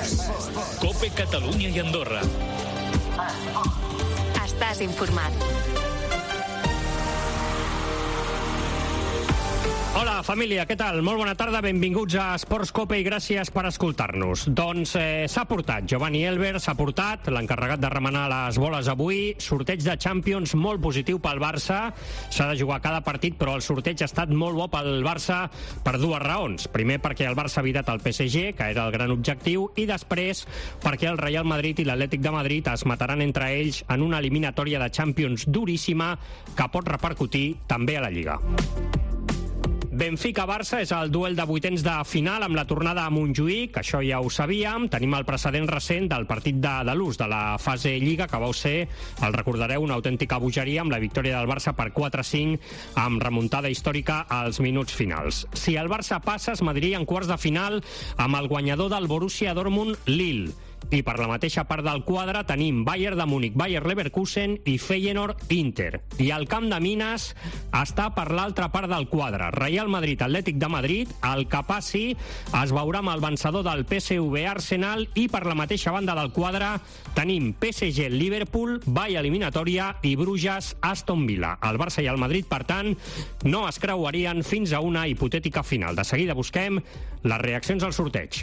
COPE Catalunya i Andorra. Estàs informat. Hola, família, què tal? Molt bona tarda, benvinguts a Esports Cope i gràcies per escoltar-nos. Doncs s'ha portat, Giovanni Elber s'ha portat, l'encarregat de remenar les boles avui, sorteig de Champions molt positiu pel Barça, s'ha de jugar cada partit, però el sorteig ha estat molt bo pel Barça per dues raons. Primer, perquè el Barça ha evitat el PSG, que era el gran objectiu, i després, perquè el Real Madrid i l'Atlètic de Madrid es mataran entre ells en una eliminatòria de Champions duríssima que pot repercutir també a la Lliga. Benfica-Barça és el duel de vuitens de final amb la tornada a Montjuïc, això ja ho sabíem. Tenim el precedent recent del partit de l'ús de la fase Lliga, que vau ser, el recordareu, una autèntica bogeria amb la victòria del Barça per 4-5 amb remuntada històrica als minuts finals. Si el Barça passa, es mediria en quarts de final amb el guanyador del Borussia Dortmund-Lille. I per la mateixa part del quadre tenim Bayern de Múnich, Bayer Leverkusen i Feyenoord-Inter. I el camp de Mines està per l'altra part del quadre. Real Madrid-Atlètic de Madrid, el que passi es veurà amb el vencedor del PSV-Arsenal i per la mateixa banda del quadre tenim PSG-Liverpool, Bayern eliminatòria i Bruges-Aston Villa. El Barça i el Madrid, per tant, no es creuarien fins a una hipotètica final. De seguida busquem les reaccions al sorteig.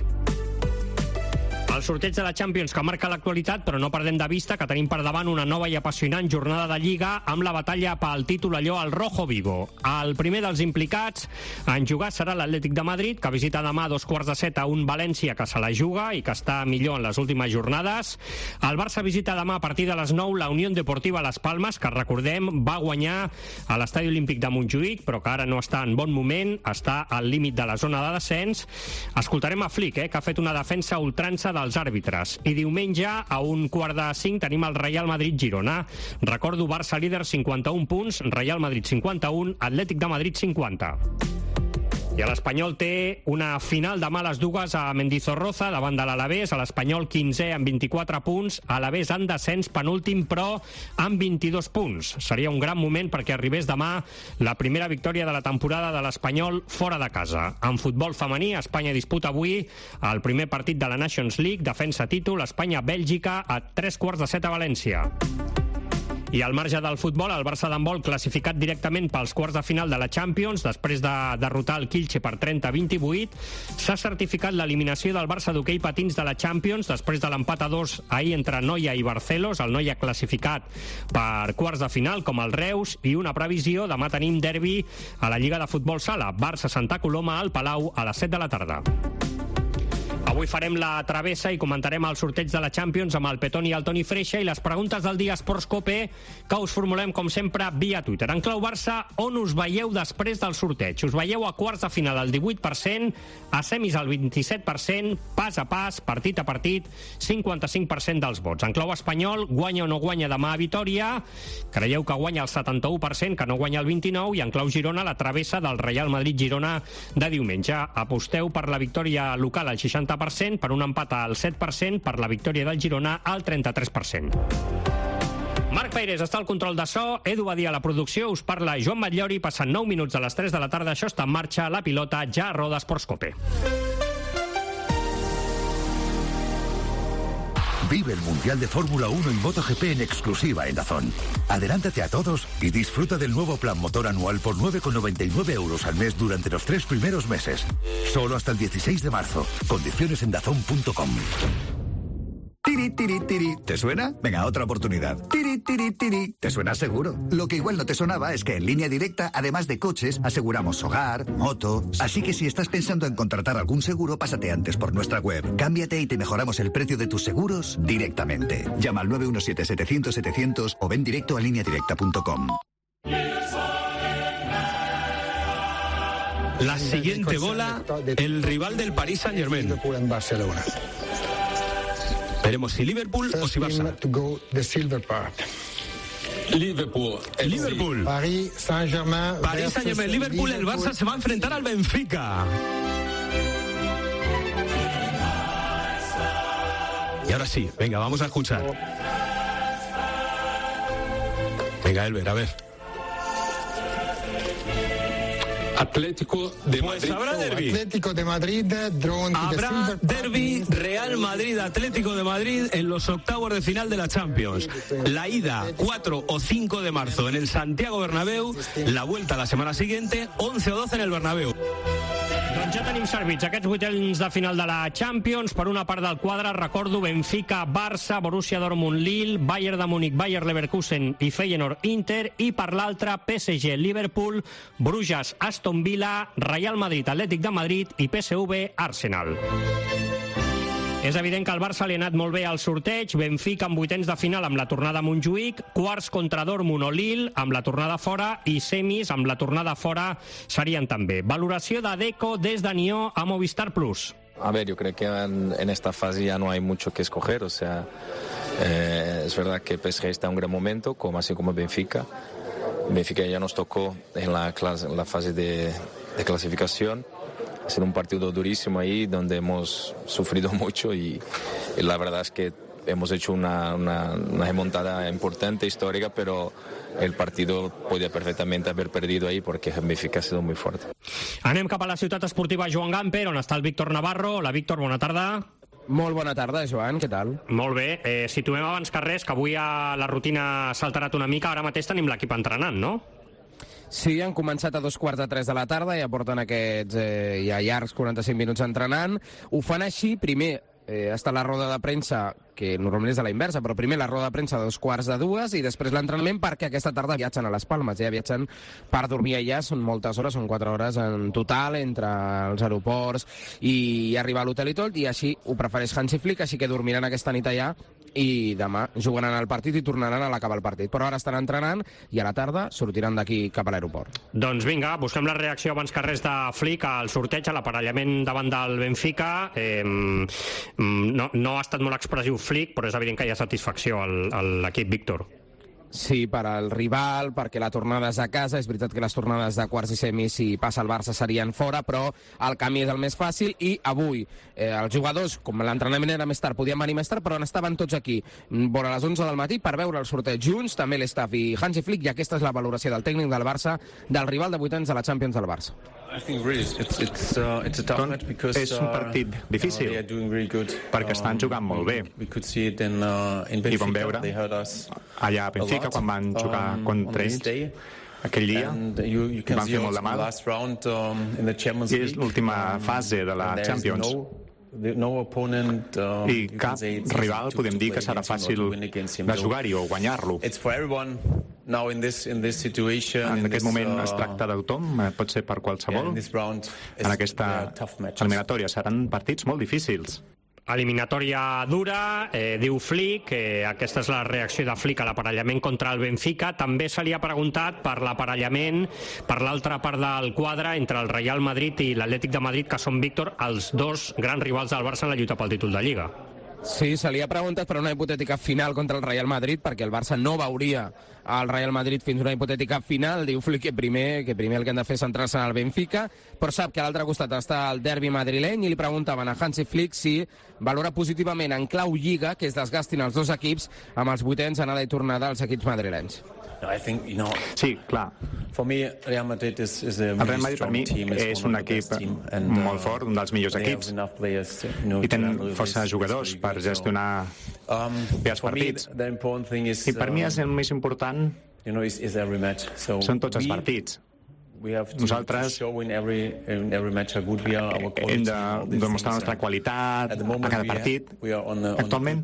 El sorteig de la Champions que marca l'actualitat, però no perdem de vista que tenim per davant una nova i apassionant jornada de Lliga amb la batalla pel títol allò al Rojo Vivo. El primer dels implicats en jugar serà l'Atlètic de Madrid, que visita demà a 6:45 a un València que se la juga i que està millor en les últimes jornades. El Barça visita demà a partir de les 9 la Unión Deportiva Las Palmas, que recordem va guanyar a l'Estadi Olímpic de Montjuïc, però que ara no està en bon moment, està al límit de la zona de descens. Escoltarem a Flick, que ha fet una defensa ultrança dels àrbitres. I diumenge, a 4:45, tenim el Real Madrid-Girona. Recordo, Barça líder 51 punts, Real Madrid 51, Atlètic de Madrid 50. I l'Espanyol té una final demà a les dues a Mendizorroza davant de l'Alavés, a l'Espanyol 15è amb 24 punts, Alavés en descens penúltim però amb 22 punts. Seria un gran moment perquè arribés demà la primera victòria de la temporada de l'Espanyol fora de casa. En futbol femení, Espanya disputa avui el primer partit de la Nations League, defensa títol, Espanya-Bèlgica a 3:15 a València. I al marge del futbol, el Barça d'handbol classificat directament pels quarts de final de la Champions, després de derrotar el Kielce per 30-28, s'ha certificat l'eliminació del Barça d'hoquei patins de la Champions després de l'empat a 2 ahir entre Noia i Barcelos, el Noia classificat per quarts de final com el Reus, i una previsió, demà tenim derbi a la Lliga de Futbol Sala, Barça-Santa Coloma al Palau a les 7 de la tarda. Avui farem la travessa i comentarem el sorteig de la Champions amb el Petón i el Toni Freixa i les preguntes del dia Esports Cope que us formulem, com sempre, via Twitter. En clau Barça, on us veieu després del sorteig? Us veieu a quarts de final al 18%, a semis al 27%, pas a pas, partit a partit, 55% dels vots. En clau espanyol, guanya o no guanya demà a Vitòria? Creieu que guanya el 71%, que no guanya el 29%, i en clau Girona, la travessa del Real Madrid-Girona de diumenge. Aposteu per la victòria local al 60%, per un empat al 7%, per la victòria del Girona al 33%. Marc Peirés està al control de so, Edu Badia a la producció, us parla Joan Batllori, passant 9 minuts de les 3 de la tarda, això està en marxa, la pilota ja roda Esports Cope. Vive el Mundial de Fórmula 1 y MotoGP en exclusiva en DAZN. Adelántate a todos y disfruta del nuevo plan motor anual por 9,99 € al mes durante los 3 primeros meses. Solo hasta el 16 de marzo. Condiciones en DAZN.com. Tiri, tiri, tiri. ¿Te suena? Venga, otra oportunidad. Tiri, tiri, tiri. ¿Te suena seguro? Lo que igual no te sonaba es que en Línea Directa, además de coches, aseguramos hogar, moto. Así que si estás pensando en contratar algún seguro, pásate antes por nuestra web. Cámbiate y te mejoramos el precio de tus seguros directamente. Llama al 917-700-700 o ven directo a lineadirecta.com. La siguiente bola, el rival del Paris Saint-Germain. Veremos si Liverpool o si Barça. Liverpool. Paris Saint-Germain, Liverpool, el Barça se va a enfrentar al Benfica. Y ahora sí, venga, vamos a escuchar. Venga, Elber, a ver. Atlético de Madrid. Pues habrá derbi. Atlético de Madrid, habrá derbi Real Madrid-Atlético de Madrid en los octavos de final de la Champions. La ida 4 o 5 de marzo en el Santiago Bernabéu, la vuelta la semana siguiente 11 o 12 en el Bernabéu. Doncs ja tenim servits aquests vuitens de final de la Champions. Per una part del quadre, recordo Benfica, Barça, Borussia Dortmund, Lille, Bayern de Múnich, Bayer Leverkusen i Feyenoord, Inter, i per l'altra PSG, Liverpool, Bruges, Aston Villa, Real Madrid, Atlètic de Madrid i PSV, Arsenal. És evident que al Barça li ha anat molt bé al sorteig. Benfica amb vuitens de final amb la tornada a Montjuïc, quarts contra Dortmund o Lille amb la tornada fora i semis amb la tornada fora serien també. Valoració de Deco des de Nió a Movistar Plus. A ver, yo creo que en esta fase ya no hay mucho que escoger, o sea, es verdad que PSG está en un gran momento, así como Benfica. Benfica ya nos tocó en la fase de clasificación. Ha sido un partido durísimo ahí, donde hemos sufrido mucho y la verdad es que hemos hecho una remontada importante, histórica, pero el partido podía perfectamente haber perdido ahí porque Benfica ha sido muy fuerte. Anem cap a la ciutat esportiva Joan Gamper, on està el Víctor Navarro. Hola, Víctor, bona tarda. Molt bona tarda, Joan, què tal? Molt bé. Situem abans que res que avui la rutina s'ha alterat una mica. Ara mateix tenim l'equip entrenant, no? Sí, han començat a 2:45 de la tarda, ja porten aquests ja llargs 45 minuts entrenant. Ho fan així, primer està la roda de premsa, que normalment és a la inversa, però primer la roda de premsa a 2:45 i després l'entrenament, perquè aquesta tarda viatgen a les Palmes, ja viatgen per dormir allà, són moltes hores, són 4 hores en total entre els aeroports i arribar a l'hotel i tot, i així ho prefereix Hansi Flick, així que dormiran aquesta nit allà i demà jugaran al partit i tornaran a l'acabar el partit. Però ara estan entrenant i a la tarda sortiran d'aquí cap a l'aeroport. Doncs vinga, busquem la reacció abans que res de Flick al sorteig, a l'aparellament davant del Benfica. No ha estat molt expressiu Flick, però és evident que hi ha satisfacció a l'equip, Víctor. Sí, per al rival, perquè la tornada és a casa. És veritat que les tornades de quarts i semis, si passa el Barça, serien fora, però el camí és el més fàcil. I avui els jugadors, com l'entrenament era més tard, podien venir més tard, però estaven tots aquí vora les 11 del matí per veure el sorteig junts, també l'estaf i Hansi Flick, i aquesta és la valoració del tècnic del Barça, del rival de vuitens de la Champions del Barça. Doncs és un partit difícil perquè estan jugant molt bé i vam veure allà a Benfica quan van jugar contra ells aquell dia van fer molt de mal i és l'última fase de la Champions i cap rival podem dir que serà fàcil de jugar-hi o guanyar-lo. En aquest moment es tracta de tothom, pot ser per qualsevol. En aquesta eliminatòria seran partits molt difícils. Eliminatòria dura, diu Flick, aquesta és la reacció de Flick a l'aparellament contra el Benfica. També se li ha preguntat per l'aparellament per l'altra part del quadre entre el Real Madrid i l'Atlètic de Madrid, que són, Víctor, els dos grans rivals del Barça en la lluita pel títol de Lliga. Sí, se li ha preguntat per una hipotètica final contra el Real Madrid, perquè el Barça no veuria el Real Madrid fins a una hipotètica final. Diu Flick que primer el que han de fer és centrar-se en el Benfica, però sap que a l'altre costat està el derbi madrileny i li preguntaven a Hansi Flick si valora positivament en clau Lliga que es desgastin els dos equips amb els vuitens anada i tornada als equips madrilenys. Sí, clar. El Real Madrid per mi és un equip molt fort, un dels millors equips, i tenen força jugadors per gestionar bé els partits. I per mi és el més important, són tots els partits. Nosaltres hem de demostrar la nostra qualitat a cada partit. Actualment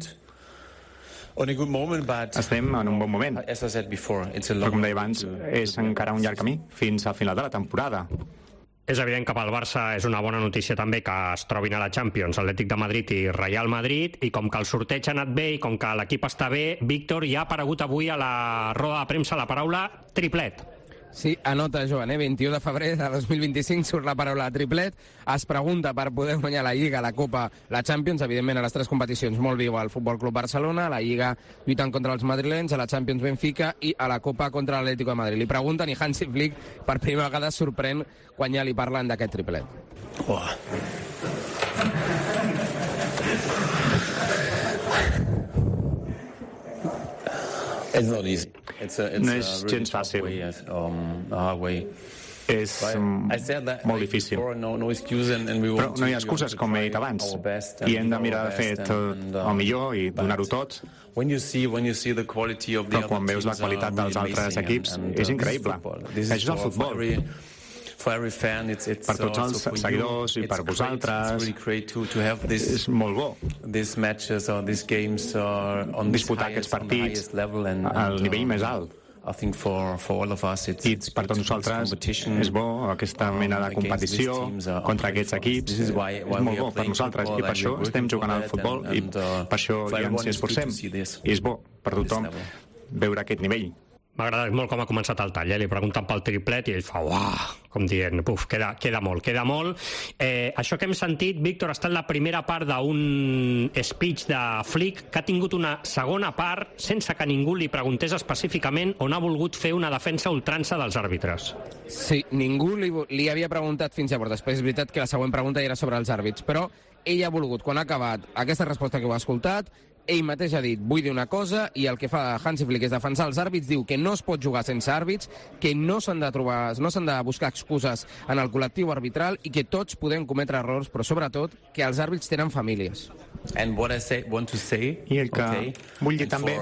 estem en un bon moment, però com deia abans és encara un llarg camí fins al final de la temporada. És evident que pel Barça és una bona notícia també que es trobin a la Champions Atlètic de Madrid i Real Madrid, i com que el sorteig ha anat bé i com que l'equip està bé, Víctor, ja ha aparegut avui a la roda de premsa la paraula triplet. Sí, anota, Joan, 21 de febrer de 2025 surt la paraula triplet. Es pregunta per poder guanyar la Lliga, la Copa, la Champions, evidentment a les tres competicions molt viu al Futbol Club Barcelona, a la Lliga lluitant contra els madrilenys, a la Champions Benfica i a la Copa contra l'Atlético de Madrid. Li pregunten i Hansi Flick per primera vegada sorprèn quan ja li parlen d'aquest triplet. No és gens fàcil. és molt difícil. Però no hi ha excuses, com he dit abans, i hem de mirar de fer el millor i donar-ho tot. Però quan veus la qualitat dels altres equips, és increïble. Això és el futbol. Per tots els seguidors i per vosaltres és molt bo disputar aquests partits al nivell més alt. I per tots nosaltres és bo aquesta mena de competició contra aquests equips, és molt bo per nosaltres i per això estem jugant al futbol i per això ja ens esforcem i és bo per tothom veure aquest nivell. M'ha agradat molt com ha començat el tall, li pregunten pel triplet i ell fa uah, com dient, puf, queda molt. Això que hem sentit, Víctor, ha estat la primera part d'un speech de Flick que ha tingut una segona part sense que ningú li preguntés específicament on ha volgut fer una defensa ultrança dels àrbitres. Sí, ningú li havia preguntat fins llavors. Després és veritat que la següent pregunta era sobre els àrbits, però ell ha volgut, quan ha acabat aquesta resposta que heu escoltat, ell mateix ha dit, vull dir una cosa, i el que fa Hansi Flick és defensar els àrbits, diu que no es pot jugar sense àrbits, que no s'han de buscar excuses en el col·lectiu arbitral i que tots podem cometre errors, però sobretot que els àrbits tenen famílies. I el que vull dir també,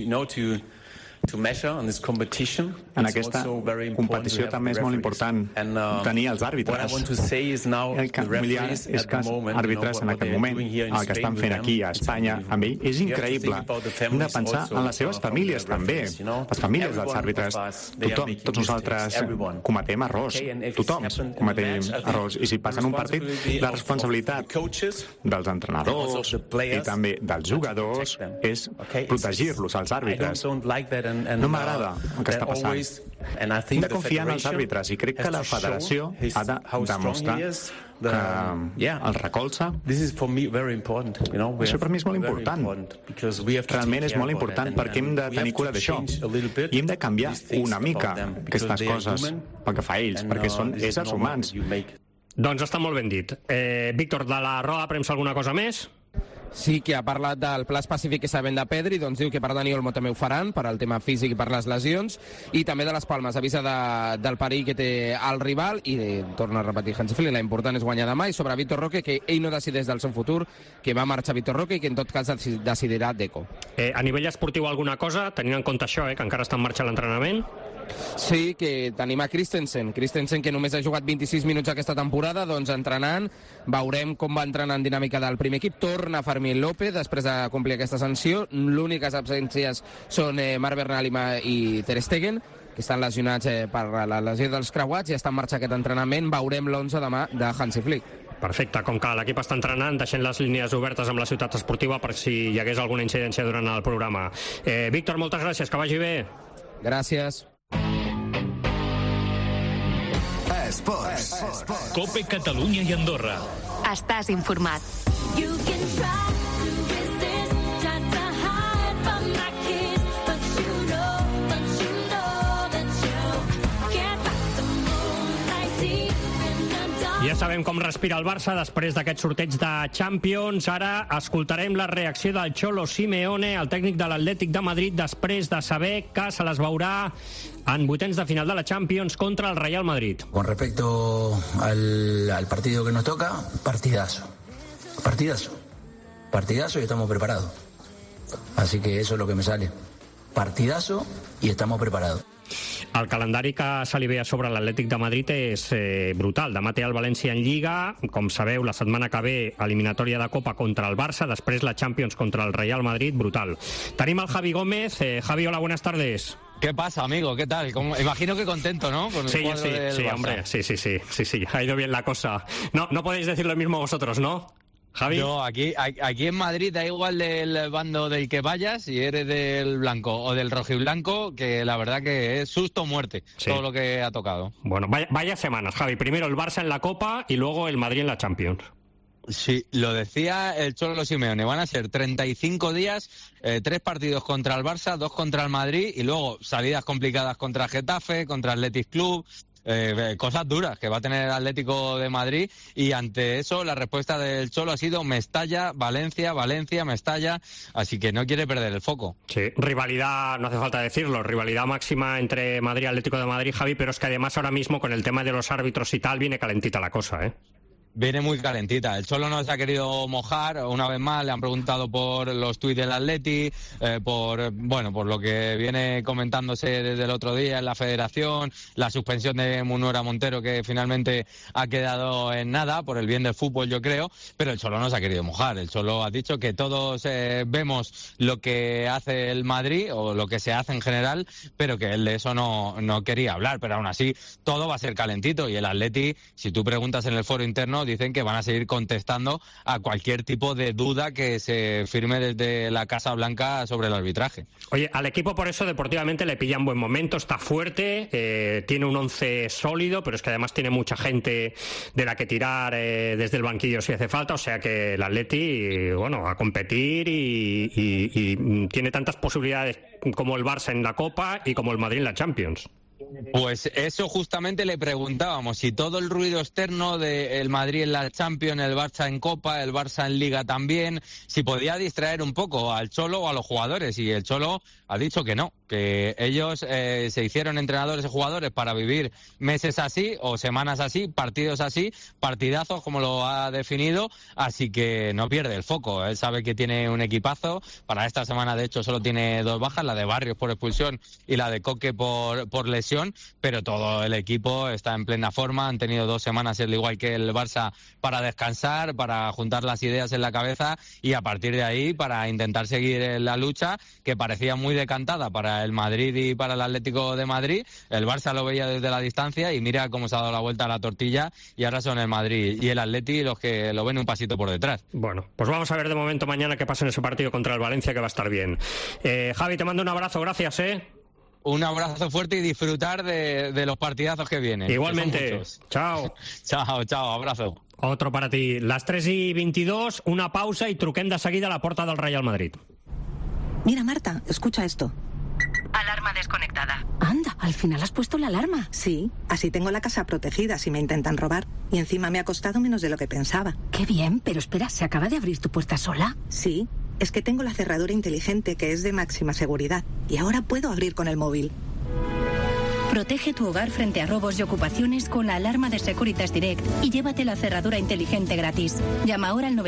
en aquesta competició també és molt important tenir els àrbitres. El que vull dir és que els àrbitres en aquest moment, el que estan fent aquí a Espanya amb ell, és increïble. Hem de pensar en les seves famílies també, les famílies dels àrbitres. Tothom, tots nosaltres cometem errors, tothom cometem errors. I si passen un partit, la responsabilitat dels entrenadors i també dels jugadors és protegir-los, als àrbitres. No m'agrada el que està passant. Hem de confiar en els àrbitres i crec que la federació ha de demostrar que el recolza. Això per mi és molt important. Realment és molt important perquè hem de tenir cura d'això i hem de canviar una mica aquestes coses pel que fa a ells, perquè són éssers humans. Doncs està molt ben dit. Víctor, de la roda de premsa alguna cosa més? Sí, que ha parlat del pla específic que sabem de Pedri, doncs diu que per Dani Olmo també ho faran, per al tema físic i per les lesions, i també de les Palmes, avisa del perill que té el rival, i torna a repetir Hansi Flick, l'important és guanyar demà, i sobre Vitor Roque, que ell no decideix del seu futur, que va marxar Vitor Roque i que en tot cas decidirà Deco. A nivell esportiu alguna cosa, tenint en compte això, que encara està en marxa l'entrenament? Sí, que tenim a Christensen, que només ha jugat 26 minuts aquesta temporada, doncs entrenant, veurem com va entrenar en dinàmica del primer equip, torna Fermín López després de complir aquesta sanció, l'úniques absències són Marc Bernal i Ter Stegen, que estan lesionats per la lesió dels creuats, i està en marxa aquest entrenament, veurem l'11 demà de Hansi Flick. Perfecte, com que l'equip està entrenant, deixem les línies obertes amb la ciutat esportiva per si hi hagués alguna incidència durant el programa. Víctor, moltes gràcies, que vagi bé. Gràcies. Esports. COPE Catalunya i Andorra. Estàs informat. Ja sabem com respira el Barça després d'aquest sorteig de Champions. Ara escoltarem la reacció del Cholo Simeone, el tècnic de l'Atlètic de Madrid, després de saber que se les veurà en vuitens de final de la Champions contra el Real Madrid. Con respecto al partido que nos toca, partidazo y estamos preparados. Así que eso es lo que me sale. Partidazo y estamos preparados. El calendari que se li ve a sobre l'Atlètic de Madrid és brutal. Demà té el València en Lliga, com sabeu, la setmana que ve eliminatòria de Copa contra el Barça, després la Champions contra el Real Madrid, brutal. Tenim el Javi Gómez. Javi, hola, buenas tardes. ¿Qué pasa, amigo? ¿Qué tal? Imagino que contento, ¿no? Con el sí, Barça. Hombre, sí, ha ido bien la cosa. No podéis decir lo mismo vosotros, ¿no? Javi. No, aquí en Madrid da igual del bando del que vayas, si eres del blanco o del rojiblanco, que la verdad que es susto o muerte, todo lo que ha tocado. Bueno, vaya semanas, Javi. Primero el Barça en la Copa y luego el Madrid en la Champions. Sí, lo decía el Cholo Simeone, van a ser 35 días, 3 partidos contra el Barça, 2 contra el Madrid y luego salidas complicadas contra Getafe, contra Athletic Club, cosas duras que va a tener el Atlético de Madrid, y ante eso la respuesta del Cholo ha sido Mestalla, Valencia, Valencia, Mestalla, así que no quiere perder el foco. Sí, rivalidad, no hace falta decirlo, rivalidad máxima entre Madrid y Atlético de Madrid, Javi, pero es que además ahora mismo con el tema de los árbitros y tal viene calentita la cosa, ¿eh? Viene muy calentita. El Cholo no se ha querido mojar. Una vez más le han preguntado por los tuits del Atleti, por lo que viene comentándose desde el otro día en la Federación, la suspensión de Munuera Montero, que finalmente ha quedado en nada por el bien del fútbol, yo creo, pero el Cholo no se ha querido mojar. El Cholo ha dicho que todos vemos lo que hace el Madrid o lo que se hace en general, pero que él de eso no quería hablar. Pero aún así todo va a ser calentito, y el Atleti, si tú preguntas en el foro interno, dicen que van a seguir contestando a cualquier tipo de duda que se firme desde la Casa Blanca sobre el arbitraje. Oye, al equipo por eso deportivamente le pilla en buen momento, está fuerte, tiene un 11 sólido, pero es que además tiene mucha gente de la que tirar desde el banquillo si hace falta, o sea que el Atleti, bueno, a competir y tiene tantas posibilidades como el Barça en la Copa y como el Madrid en la Champions. Pues eso justamente le preguntábamos, si todo el ruido externo del Madrid en la Champions, el Barça en Copa, el Barça en Liga también, si podía distraer un poco al Cholo o a los jugadores, y el Cholo ha dicho que no, que ellos se hicieron entrenadores y jugadores para vivir meses así o semanas así, partidos así, partidazos como lo ha definido, así que no pierde el foco. Él sabe que tiene un equipazo, para esta semana de hecho solo tiene 2 bajas, la de Barrios por expulsión y la de Coque por lesión, pero todo el equipo está en plena forma, han tenido 2 semanas, al igual que el Barça, para descansar, para juntar las ideas en la cabeza y a partir de ahí para intentar seguir en la lucha, que parecía muy decantada para el Madrid y para el Atlético de Madrid. El Barça lo veía desde la distancia y mira cómo se ha dado la vuelta a la tortilla, y ahora son el Madrid y el Atleti los que lo ven un pasito por detrás. Bueno, pues vamos a ver de momento mañana qué pasa en ese partido contra el Valencia, que va a estar bien. Javi, te mando un abrazo, gracias, Un abrazo fuerte y disfrutar de los partidazos que vienen. Igualmente. Chao. Chao, abrazo. Otro para ti. Las 3:22, una pausa y truquem de seguida a la porta del Real Madrid. Mira, Marta, escucha esto. Alarma desconectada. Anda, al final has puesto la alarma. Sí, así tengo la casa protegida si me intentan robar. Y encima me ha costado menos de lo que pensaba. Qué bien, pero espera, ¿se acaba de abrir tu puerta sola? Sí, es que tengo la cerradura inteligente que es de máxima seguridad. Y ahora puedo abrir con el móvil. Protege tu hogar frente a robos y ocupaciones con la alarma de Securitas Direct y llévate la cerradura inteligente gratis. Llama ahora al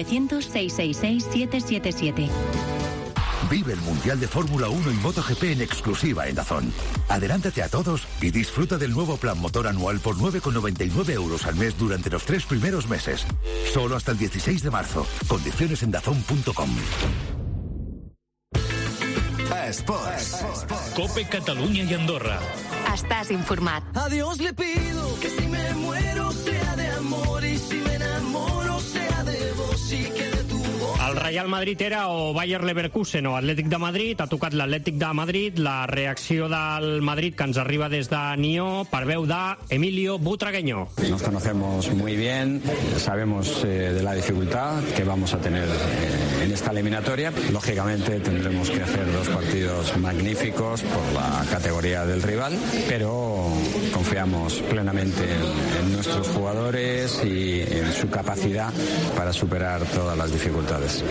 900-666-777. Vive el Mundial de Fórmula 1 y MotoGP en exclusiva en DAZN. Adelántate a todos y disfruta del nuevo plan motor anual por 9,99 euros al mes durante los 3 primeros meses. Solo hasta el 16 de marzo. Condiciones en dazn.com. Esports. Cope Catalunya i Andorra. Estàs informat. A Dios le pido que si me muero sea de amor y si me enamoro sea de vos y que de tu voz. El Real Madrid era o Bayer Leverkusen o Atlètic de Madrid. Ha tocat l'Atlètic de Madrid. La reacció del Madrid que ens arriba des de Nió per veu d'Emilio Butragueño. Nos conocemos muy bien, sabemos de la dificultad que vamos a tener en esta eliminatoria. Lógicamente tendremos que hacer 2 partidos magníficos por la categoría del rival, pero confiamos plenamente en nuestros jugadores y en su capacidad para superar todas las dificultades.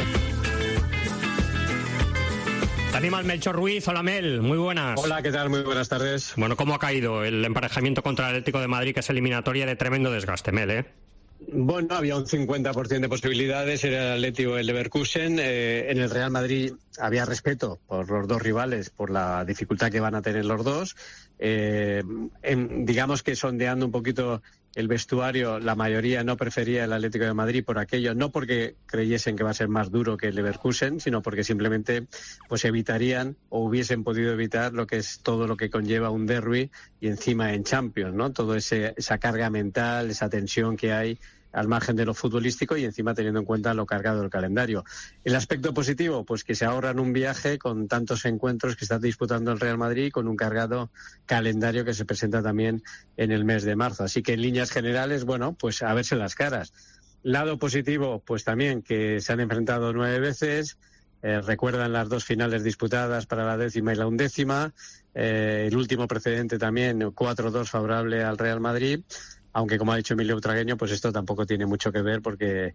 Tenim al Melchor Ruiz. Hola, Mel, muy buenas. Hola, ¿qué tal? Muy buenas tardes. Bueno, ¿cómo ha caído el emparejamiento contra el Atlético de Madrid, que es eliminatoria de tremendo desgaste, Mel, Bueno, había un 50% de posibilidades, era el Atlético o el Leverkusen. En el Real Madrid había respeto por los 2 rivales, por la dificultad que van a tener los dos. Digamos que sondeando un poquito el vestuario, la mayoría no prefería el Atlético de Madrid por aquello, no porque creyesen que va a ser más duro que el Leverkusen, sino porque simplemente pues evitarían o hubiesen podido evitar lo que es todo lo que conlleva un derbi y encima en Champions, ¿no? Todo esa carga mental, esa tensión que hay al margen de lo futbolístico y encima teniendo en cuenta lo cargado del calendario. El aspecto positivo, pues que se ahorran un viaje con tantos encuentros que está disputando el Real Madrid, con un cargado calendario que se presenta también en el mes de marzo. Así que en líneas generales, bueno, pues a verse las caras. Lado positivo, pues también que se han enfrentado 9 veces, Recuerdan las 2 finales disputadas para la 10ª y la 11ª. El último precedente también, 4-2 favorable al Real Madrid. Aunque, como ha dicho Emilio Butragueño, pues esto tampoco tiene mucho que ver porque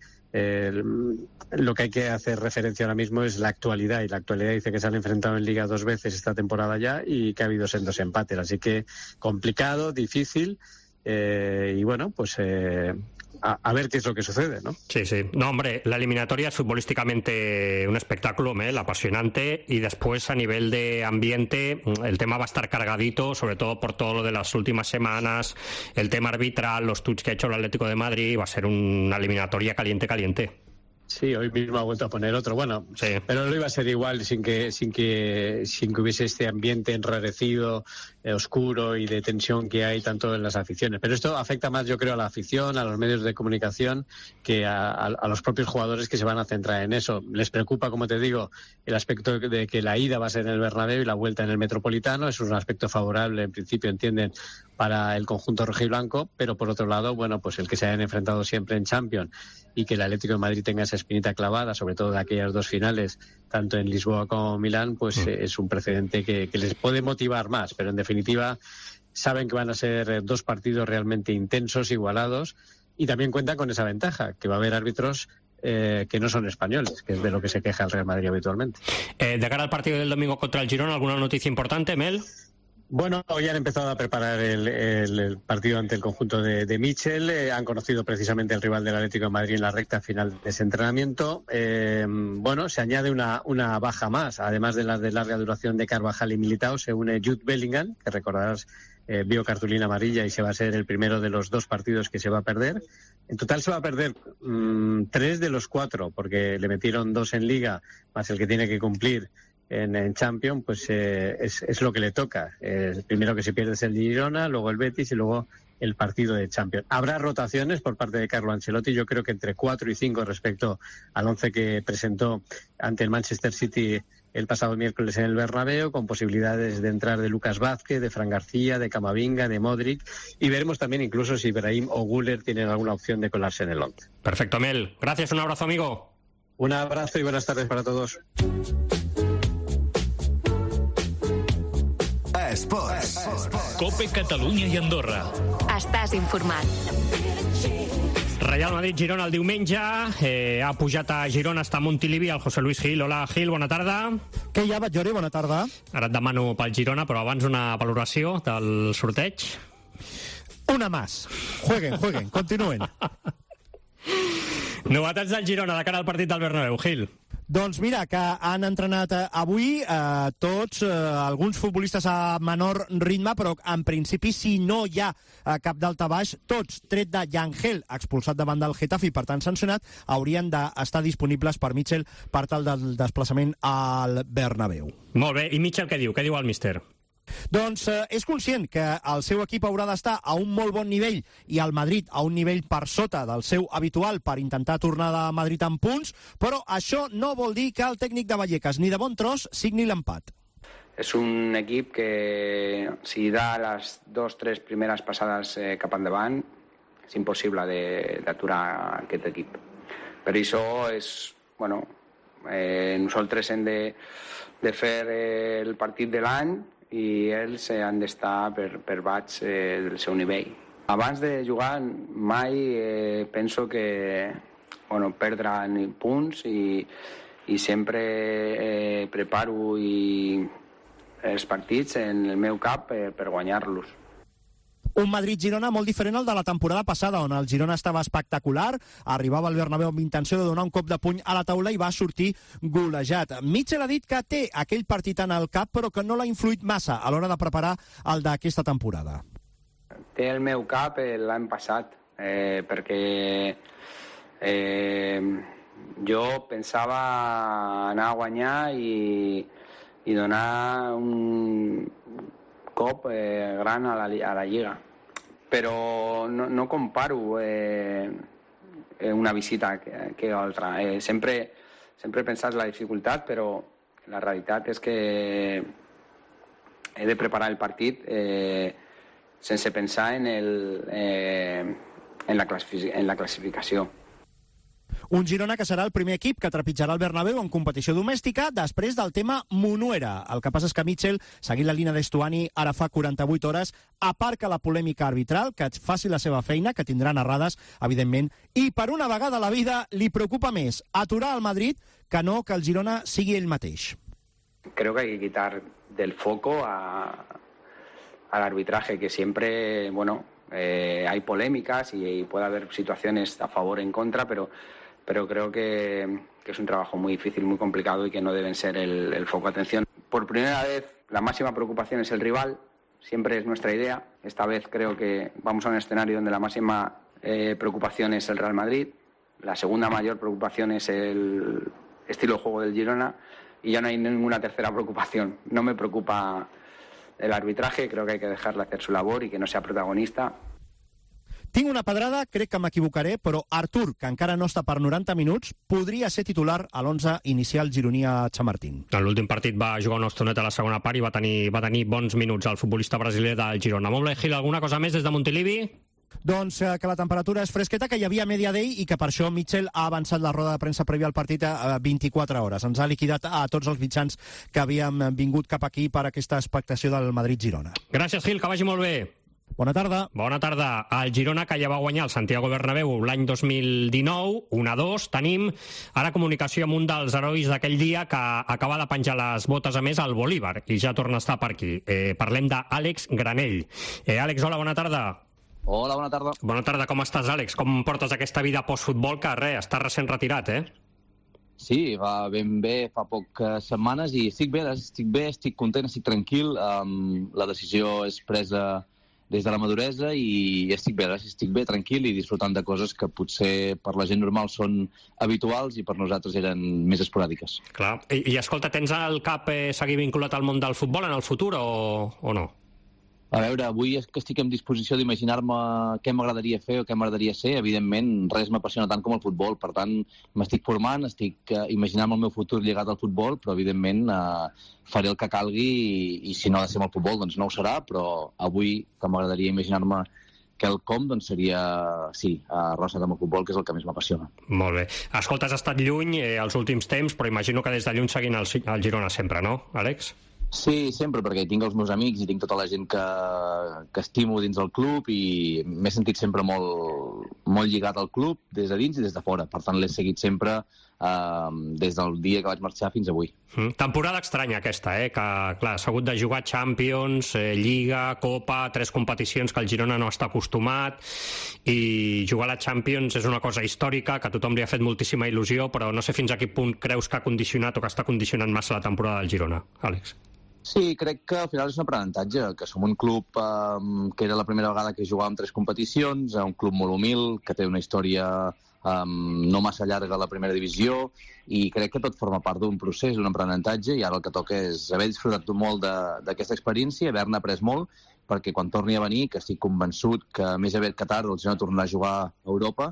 lo que hay que hacer referencia ahora mismo es la actualidad. Y la actualidad dice que se han enfrentado en Liga 2 veces esta temporada ya y que ha habido sendos empates. Así que complicado, difícil y bueno, pues a ver qué es lo que sucede, ¿no? Sí. No, hombre, la eliminatoria es futbolísticamente un espectáculo, Mel, apasionante, y después a nivel de ambiente el tema va a estar cargadito, sobre todo por todo lo de las últimas semanas, el tema arbitral, los tuits que ha hecho el Atlético de Madrid, va a ser una eliminatoria caliente. Sí, hoy mismo ha vuelto a poner otro. Bueno, sí. Pero no iba a ser igual sin que hubiese este ambiente enrarecido, oscuro y de tensión que hay tanto en las aficiones. Pero esto afecta más, yo creo, a la afición, a los medios de comunicación, que a los propios jugadores que se van a centrar en eso. Les preocupa, como te digo, el aspecto de que la ida va a ser en el Bernabéu y la vuelta en el Metropolitano. Eso es un aspecto favorable, en principio, entienden, para el conjunto rojiblanco, pero por otro lado, bueno, pues el que se hayan enfrentado siempre en Champions y que el Atlético de Madrid tenga esa espinita clavada, sobre todo de aquellas 2 finales, tanto en Lisboa como en Milán, pues es un precedente que les puede motivar más, pero en definitiva saben que van a ser 2 partidos realmente intensos, igualados, y también cuentan con esa ventaja, que va a haber árbitros que no son españoles, que es de lo que se queja el Real Madrid habitualmente. De cara al partido del domingo contra el Girona, ¿alguna noticia importante, Mel? Bueno, hoy han empezado a preparar el partido ante el conjunto de Michel. Han conocido precisamente el rival del Atlético de Madrid en la recta final de ese entrenamiento. Bueno, se añade una baja más. Además de las de larga duración de Carvajal y Militao, se une Jude Bellingham, que recordarás vio cartulina amarilla y se va a ser el primero de los 2 partidos que se va a perder. En total se va a perder 3 de los 4, porque le metieron 2 en Liga, más el que tiene que cumplir en Champions, pues es lo que le toca. El primero que se pierde es el Girona, luego el Betis y luego el partido de Champions. Habrá rotaciones por parte de Carlo Ancelotti, yo creo que entre 4 y 5 respecto al 11 que presentó ante el Manchester City el pasado miércoles en el Bernabéu, con posibilidades de entrar de Lucas Vázquez, de Fran García, de Camavinga, de Modric, y veremos también incluso si Brahim o Güler tienen alguna opción de colarse en el 11. Perfecto, Mel. Gracias, un abrazo, amigo. Un abrazo y buenas tardes para todos. Esports. Cope Catalunya i Andorra. Estàs informat. Real Madrid-Girona el diumenge, ha pujat a Girona, està a Montilivi el José Luis Gil. Hola, Gil, bona tarda. Què hi ha, Batllori? Bona tarda. Ara et demano pel Girona, però abans una valoració del sorteig. Una más. Jueguen, continúen. Novetats del Girona de cara al partit del Bernabéu, Gil. Doncs mira, que han entrenat avui tots, alguns futbolistes a menor ritme, però en principi si no hi ha cap daltabaix, tots, tret de Yangel, expulsat davant del Getafe i per tant sancionat, haurien d'estar disponibles per Mitchell per tal del desplaçament al Bernabéu. Molt bé, i Mitchell què diu? Què diu el míster? Doncs és conscient que el seu equip haurà d'estar a un molt bon nivell i el Madrid a un nivell per sota del seu habitual per intentar tornar de Madrid amb punts, però això no vol dir que el tècnic de Vallecas ni de bon tros signi l'empat. És un equip que si da les 2-3 primeres passades cap endavant és impossible d'aturar aquest equip. Per això és, bueno, nosaltres hem de fer el partit de l'any i ells han d'estar per baix del seu nivell. Abans de jugar mai penso que perdre punts i sempre preparo els partits en el meu cap per guanyar-los. Un Madrid-Girona molt diferent al de la temporada passada, on el Girona estava espectacular, arribava al Bernabéu amb intenció de donar un cop de puny a la taula i va sortir golejat. Mitchell ha dit que té aquell partit en el cap, però que no l'ha influït massa a l'hora de preparar el d'aquesta temporada. Té el meu cap l'any passat, perquè jo pensava anar a guanyar i donar un cop gran a la Lliga. Però no comparo una visita que altra. Sempre he pensat la dificultat, però la realitat és que he de preparar el partit sense pensar en la classificació. Un Girona que serà el primer equip que trepitjarà el Bernabéu en competició domèstica després del tema Munuera. El que passa és que Mitchell, seguint la línia d'Estuani ara fa 48 hores, aparca la polèmica arbitral, que faci la seva feina, que tindrà narrades, evidentment, i per una vegada a la vida li preocupa més aturar el Madrid que no que el Girona sigui ell mateix. Creo que hay que quitar del foco al arbitraje, que siempre, hay polémicas y puede haber situaciones a favor o en contra, pero creo que es un trabajo muy difícil, muy complicado y que no deben ser el foco de atención. Por primera vez, la máxima preocupación es el rival, siempre es nuestra idea. Esta vez creo que vamos a un escenario donde la máxima preocupación es el Real Madrid, la segunda mayor preocupación es el estilo de juego del Girona y ya no hay ninguna tercera preocupación. No me preocupa el arbitraje, creo que hay que dejarle hacer su labor y que no sea protagonista. Tinc una pedrada, crec que m'equivocaré, però Artur, que encara no està per 90 minuts, podria ser titular a l'11 inicial gironí a Chamartín. En l'últim partit va jugar una estoneta a la segona part i va tenir bons minuts el futbolista brasiler del Girona. Molt bé, Gil, alguna cosa més des de Montilivi? Doncs que la temperatura és fresqueta, que hi havia media day i que per això Mitchell ha avançat la roda de premsa prèvia al partit a 24 hores. Ens ha liquidat a tots els mitjans que havíem vingut cap aquí per aquesta expectació del Madrid-Girona. Gràcies, Gil, que vagi molt bé. Bona tarda. Bona tarda. El Girona, que ja va guanyar el Santiago Bernabéu l'any 2019, 1-2. Tenim ara comunicació amb un dels herois d'aquell dia que acaba de penjar les botes a més al Bolívar i ja torna a estar per aquí. Parlem d'Àlex Granell. Àlex, hola, bona tarda. Hola, bona tarda. Bona tarda, com estàs, Àlex? Com portes aquesta vida postfutbol que, estàs recent retirat, Sí, va ben bé fa poques setmanes i estic bé, estic content, estic tranquil. La decisió és presa des de la maduresa i estic bé, tranquil i disfrutant de coses que potser per la gent normal són habituals i per nosaltres eren més esporàdiques. Clar. I escolta, tens al cap seguir vinculat al món del futbol en el futur o no? A veure, avui és que estic en disposició d'imaginar-me què m'agradaria fer o què m'agradaria ser. Evidentment, res m'apassiona tant com el futbol, per tant, m'estic formant, estic imaginant el meu futur lligat al futbol, però evidentment faré el que calgui i si no ha de ser amb el futbol, doncs no ho serà, però avui que m'agradaria imaginar-me quelcom, doncs seria, sí, relacionat amb el futbol, que és el que més m'apassiona. Molt bé. Escolta, has estat lluny els últims temps, però imagino que des de lluny seguint el Girona sempre, no, Àlex? Sí, sempre, perquè hi tinc els meus amics i tinc tota la gent que estimo dins del club i m'he sentit sempre molt lligat al club des de dins i des de fora. Per tant, l'he seguit sempre des del dia que vaig marxar fins avui. Temporada estranya aquesta, que clar, s'ha hagut de jugar Champions, Lliga, Copa, 3 competicions que el Girona no està acostumat i jugar a la Champions és una cosa històrica que a tothom li ha fet moltíssima il·lusió, però no sé fins a quin punt creus que ha condicionat o que està condicionant massa la temporada del Girona, Àlex. Sí, crec que al final és un aprenentatge, que som un club que era la primera vegada que jugàvem 3 competicions, un club molt humil, que té una història no massa llarga a la primera divisió i crec que tot forma part d'un procés, d'un aprenentatge i ara el que toca és haver disfrutat molt d'aquesta experiència, haver-ne après molt perquè quan torni a venir, que estic convençut que més aviat que tard el Girona tornarà a jugar a Europa,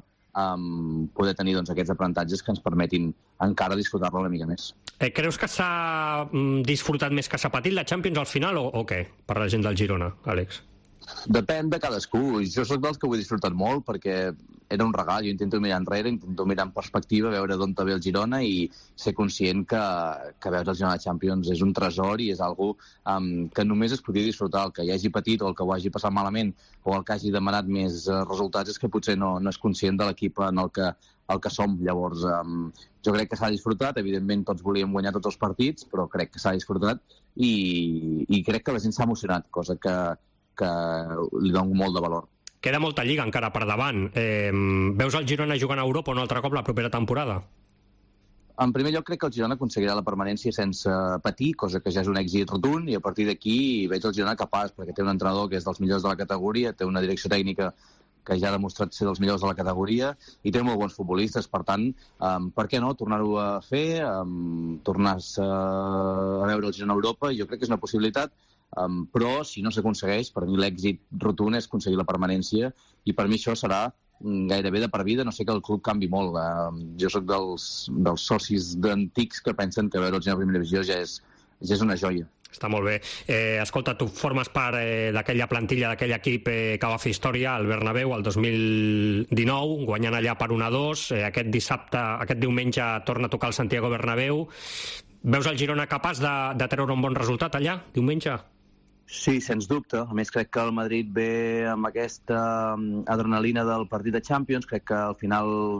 poder tenir aquests aprenentatges que ens permetin encara disfrutar-lo una mica més. Creus que s'ha disfrutat més que s'ha patit la Champions al final o què, per la gent del Girona, Àlex? Depèn de cadascú. Jo soc dels que ho he disfrutat molt perquè era un regal. Jo intento mirar enrere, intento mirar en perspectiva, veure d'on ve el Girona i ser conscient que veure el Girona Champions és un tresor i és algo que només es podia disfrutar. El que hi hagi patit o el que ho hagi passat malament o el que hagi demanat més resultats és que potser no és conscient de l'equip en el que som. Llavors, jo crec que s'ha disfrutat. Evidentment, tots volíem guanyar tots els partits, però crec que s'ha disfrutat i crec que la gent s'ha emocionat, cosa que li dono molt de valor. Queda molta lliga encara per davant. Veus el Girona jugant a Europa un altre cop la propera temporada? En primer lloc, crec que el Girona aconseguirà la permanència sense patir, cosa que ja és un èxit rotund, i a partir d'aquí veig el Girona capaç, perquè té un entrenador que és dels millors de la categoria, té una direcció tècnica que ja ha demostrat ser dels millors de la categoria i té molt bons futbolistes. Per tant, per què no tornar-ho a fer, tornar-se a veure el Girona a Europa, i jo crec que és una possibilitat. Però si no s'aconsegueix, per mi l'èxit rotund és aconseguir la permanència i per mi això serà gairebé de per vida, no sé que el club canvi molt. Jo sóc dels socis antics que pensen que veure el Girona a primera divisió ja és una joia. Està molt bé. Escolta, tu formes part d'aquella plantilla, d'aquell equip que va fer història al Bernabéu el 2019, guanyant allà per 1-2. Aquest diumenge torna a tocar el Santiago Bernabéu. Veus el Girona capaç de treure un bon resultat allà, diumenge? Sí, sens dubte. A més, crec que el Madrid ve amb aquesta adrenalina del partit de Champions. Crec que al final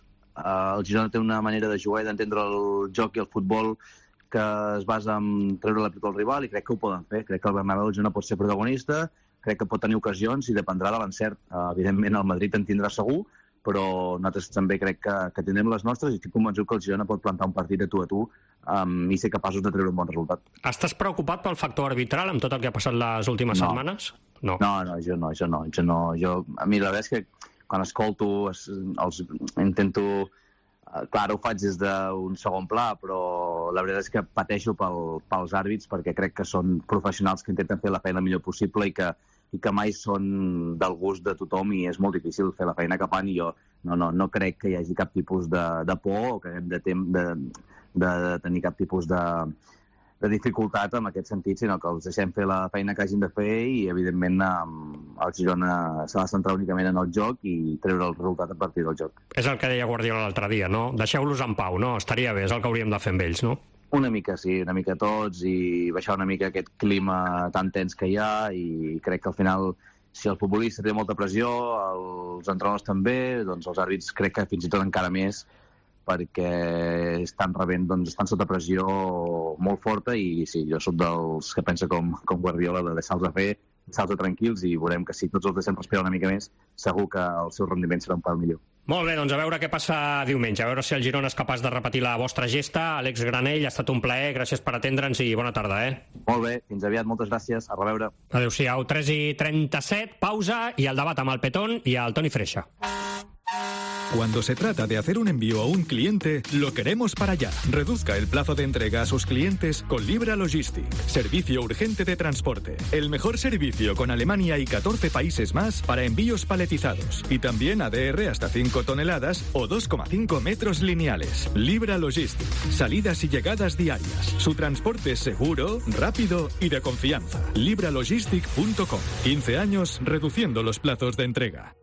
el Girona té una manera de jugar i d'entendre el joc i el futbol que es basa en treure la pilota al rival, i crec que ho poden fer. Crec que el Bernabéu no pot ser protagonista, crec que pot tenir ocasions i dependrà de l'encert. Evidentment el Madrid en tindrà segur, però nosaltres també crec que tindrem les nostres i estic convençut que el Girona pot plantar un partit de tu a tu i ser capaços de treure un bon resultat. Estàs preocupat pel factor arbitral amb tot el que ha passat les últimes setmanes? No, jo no. A mi la veritat és que quan escolto intento... Clar, ho faig des d'un segon pla, però la veritat és que pateixo pels àrbits perquè crec que són professionals que intenten fer la feina el millor possible i que mai són del gust de tothom i és molt difícil fer la feina que fan i jo no crec que hi hagi cap tipus de por o que hem de tenir cap tipus de dificultat en aquest sentit, sinó que els deixem fer la feina que hagin de fer i, evidentment, el Girona s'ha de centrar únicament en el joc i treure el resultat a partir del joc. És el que deia Guardiola l'altre dia, no? Deixeu-los en pau, no? Estaria bé, és el que hauríem de fer amb ells, no? Una mica, sí, una mica tots i baixar una mica aquest clima tan tens que hi ha i crec que al final, si el futbolista té molta pressió, els entrenadors també, doncs els àrbits crec que fins i tot encara més perquè estan sota pressió molt forta i sí, jo soc dels que pensa com Guardiola de deixar-los fer, deixar-los tranquils i veurem que si tots els deixem respirar una mica més, segur que el seu rendiment serà un pal millor. Molt bé, doncs a veure què passa diumenge, a veure si el Girona és capaç de repetir la vostra gesta. Àlex Granell, ha estat un plaer, gràcies per atendre'ns i bona tarda, Molt bé, fins aviat, moltes gràcies, a reveure. Adéu-siau, 3:37, pausa i el debat amb el Petón i el Toni Freixa. Cuando se trata de hacer un envío a un cliente, lo queremos para allá. Reduzca el plazo de entrega a sus clientes con Libra Logistic. Servicio urgente de transporte. El mejor servicio con Alemania y 14 países más para envíos paletizados. Y también ADR hasta 5 toneladas o 2,5 metros lineales. Libra Logistic. Salidas y llegadas diarias. Su transporte es seguro, rápido y de confianza. libralogistic.com. 15 años reduciendo los plazos de entrega.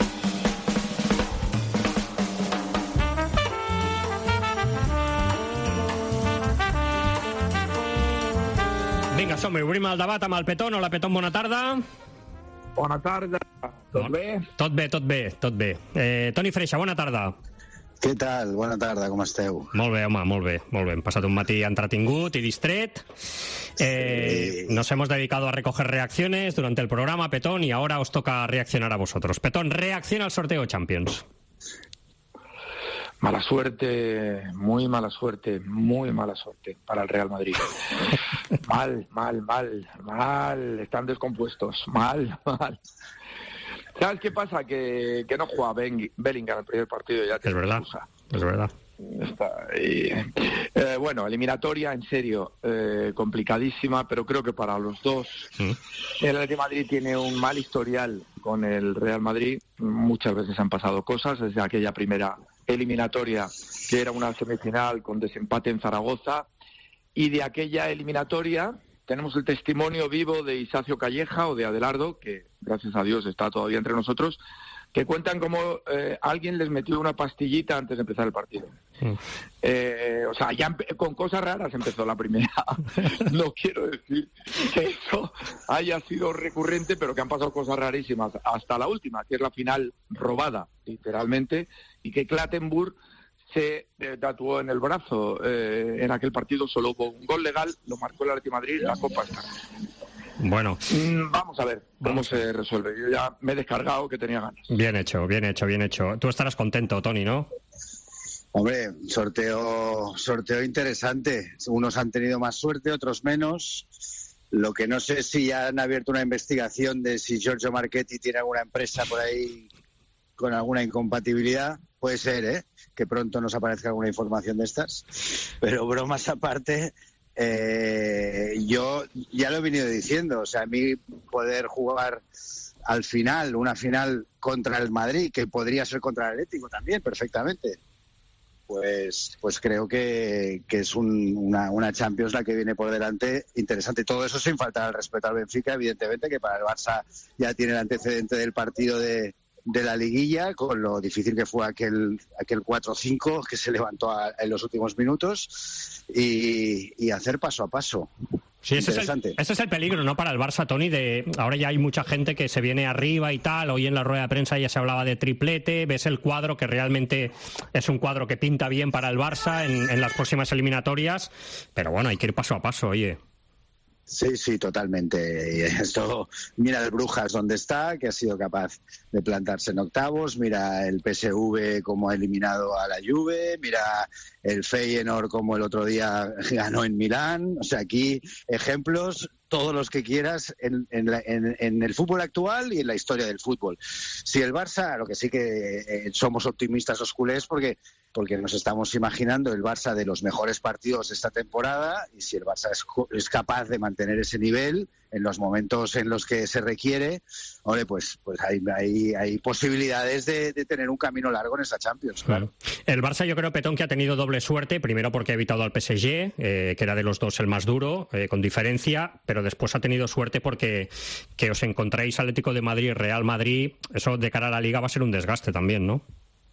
Vinga, som-hi, obrim el debat amb el Petón. Hola, Petón, bona tarda. Bona tarda. Tot bé? Tot bé. Toni Freixa, bona tarda. Què tal? Bona tarda, com esteu? Molt bé, home, molt bé. Hem passat un matí entretingut y distret. Nos hemos dedicado a recoger reacciones durante el programa, Petón, y ahora os toca reaccionar a vosotros. Petón, reacciona al sorteo Champions. Mala suerte, muy mala suerte para el Real Madrid. Mal, están descompuestos, mal. ¿Sabes qué pasa? Que no juega Bellingham el primer partido, ya es verdad. Bueno, eliminatoria, en serio, complicadísima, pero creo que para los dos. El Atlético de Madrid tiene un mal historial con el Real Madrid. Muchas veces han pasado cosas desde aquella primera eliminatoria, que era una semifinal con desempate en Zaragoza, y de aquella eliminatoria tenemos el testimonio vivo de Isacio Calleja o de Adelardo, que gracias a Dios está todavía entre nosotros, que cuentan cómo alguien les metió una pastillita antes de empezar el partido. O sea, ya con cosas raras empezó la primera. No quiero decir que eso haya sido recurrente, pero que han pasado cosas rarísimas hasta la última, que es la final robada, literalmente, y que Clattenburg se tatuó en el brazo. En aquel partido solo hubo un gol legal, lo marcó el Atlético de Madrid, la Copa está. Bueno. Vamos a ver cómo se resuelve. Yo ya me he descargado, que tenía ganas. Bien hecho. Tú estarás contento, Toni, ¿no? Hombre, sorteo interesante. Unos han tenido más suerte, otros menos. Lo que no sé es si ya han abierto una investigación de si Giorgio Marchetti tiene alguna empresa por ahí con alguna incompatibilidad. Puede ser, que pronto nos aparezca alguna información de estas. Pero bromas aparte, yo ya lo he venido diciendo. O sea, a mí poder jugar al final, una final contra el Madrid, que podría ser contra el Atlético también, perfectamente. pues creo que es una Champions la que viene por delante interesante. Todo eso sin faltar al respeto al Benfica, evidentemente, que para el Barça ya tiene el antecedente del partido de la liguilla, con lo difícil que fue aquel 4-5 que se levantó en los últimos minutos, y hacer paso a paso. Sí, ese es el peligro, ¿no?, para el Barça, Toni. Ahora ya hay mucha gente que se viene arriba y tal. Hoy en la rueda de prensa ya se hablaba de triplete. Ves el cuadro, que realmente es un cuadro que pinta bien para el Barça en las próximas eliminatorias. Pero bueno, hay que ir paso a paso, oye. Sí, totalmente. Esto, mira el Brujas donde está, que ha sido capaz de plantarse en octavos, mira el PSV como ha eliminado a la Juve, mira el Feyenoord como el otro día ganó en Milán. O sea, aquí ejemplos todos los que quieras en el fútbol actual y en la historia del fútbol. Si el Barça, lo que sí que somos optimistas los culés, porque nos estamos imaginando el Barça de los mejores partidos de esta temporada, y si el Barça es capaz de mantener ese nivel en los momentos en los que se requiere, hombre, pues hay posibilidades de tener un camino largo en esa Champions, claro. El Barça, yo creo, Petón, que ha tenido doble suerte, primero porque ha evitado al PSG, que era de los dos el más duro, con diferencia, pero después ha tenido suerte porque que os encontréis Atlético de Madrid y Real Madrid, eso de cara a la Liga va a ser un desgaste también, ¿no?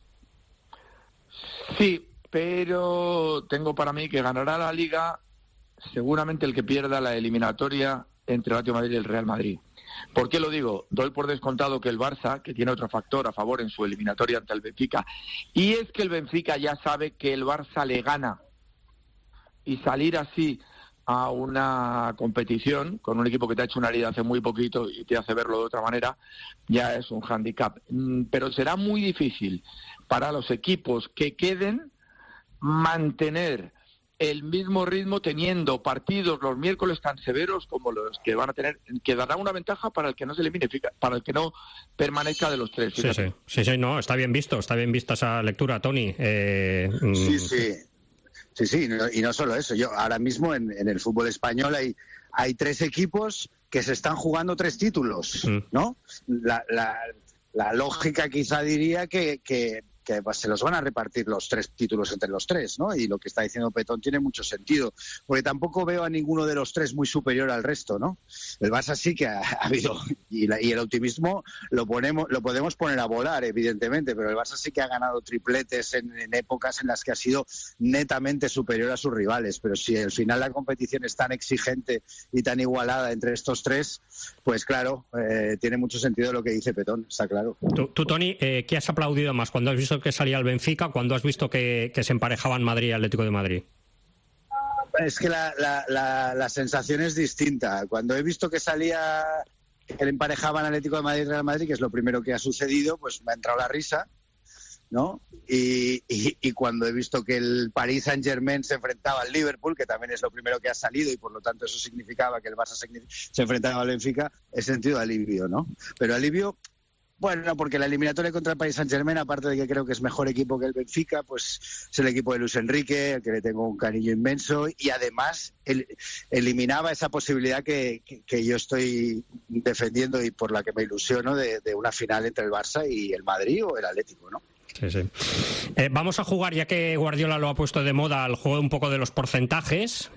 Sí, pero tengo para mí que ganará la Liga seguramente el que pierda la eliminatoria entre el Atlético de Madrid y el Real Madrid. ¿Por qué lo digo? Doy por descontado que el Barça, que tiene otro factor a favor en su eliminatoria ante el Benfica, y es que el Benfica ya sabe que el Barça le gana, y salir así a una competición con un equipo que te ha hecho una liga hace muy poquito y te hace verlo de otra manera, ya es un hándicap. Pero será muy difícil para los equipos que queden mantener el mismo ritmo teniendo partidos los miércoles tan severos como los que van a tener, que dará una ventaja para el que no se elimine, para el que no permanezca de los tres. Sí, no, está bien visto esa lectura, Toni. Sí, y no solo eso. Yo ahora mismo en el fútbol español hay tres equipos que se están jugando 3 títulos, ¿no? La lógica quizá diría que se los van a repartir los 3 títulos entre los 3, ¿no? Y lo que está diciendo Petón tiene mucho sentido, porque tampoco veo a ninguno de los 3 muy superior al resto, ¿no? El Barça sí que ha habido, y el optimismo lo podemos poner a volar, evidentemente, pero el Barça sí que ha ganado tripletes en épocas en las que ha sido netamente superior a sus rivales, pero si al final la competición es tan exigente y tan igualada entre estos 3, pues claro, tiene mucho sentido lo que dice Petón, está claro. Tú, Toni, ¿qué has aplaudido más? ¿Cuando has visto que salía el Benfica, cuando has visto que se emparejaban Madrid y Atlético de Madrid? Es que la sensación es distinta. Cuando he visto que emparejaban Atlético de Madrid y Real Madrid, que es lo primero que ha sucedido, pues me ha entrado la risa, ¿no? Y cuando he visto que el Paris Saint-Germain se enfrentaba al Liverpool, que también es lo primero que ha salido, y por lo tanto eso significaba que el Barça se enfrentaba al Benfica, he sentido alivio, ¿no? Pero alivio, bueno, porque la eliminatoria contra el Paris Saint-Germain, aparte de que creo que es mejor equipo que el Benfica, pues es el equipo de Luis Enrique, al que le tengo un cariño inmenso, y además eliminaba esa posibilidad que yo estoy defendiendo y por la que me ilusiono de una final entre el Barça y el Madrid o el Atlético, ¿no? Sí. Vamos a jugar, ya que Guardiola lo ha puesto de moda, al juego un poco de los porcentajes,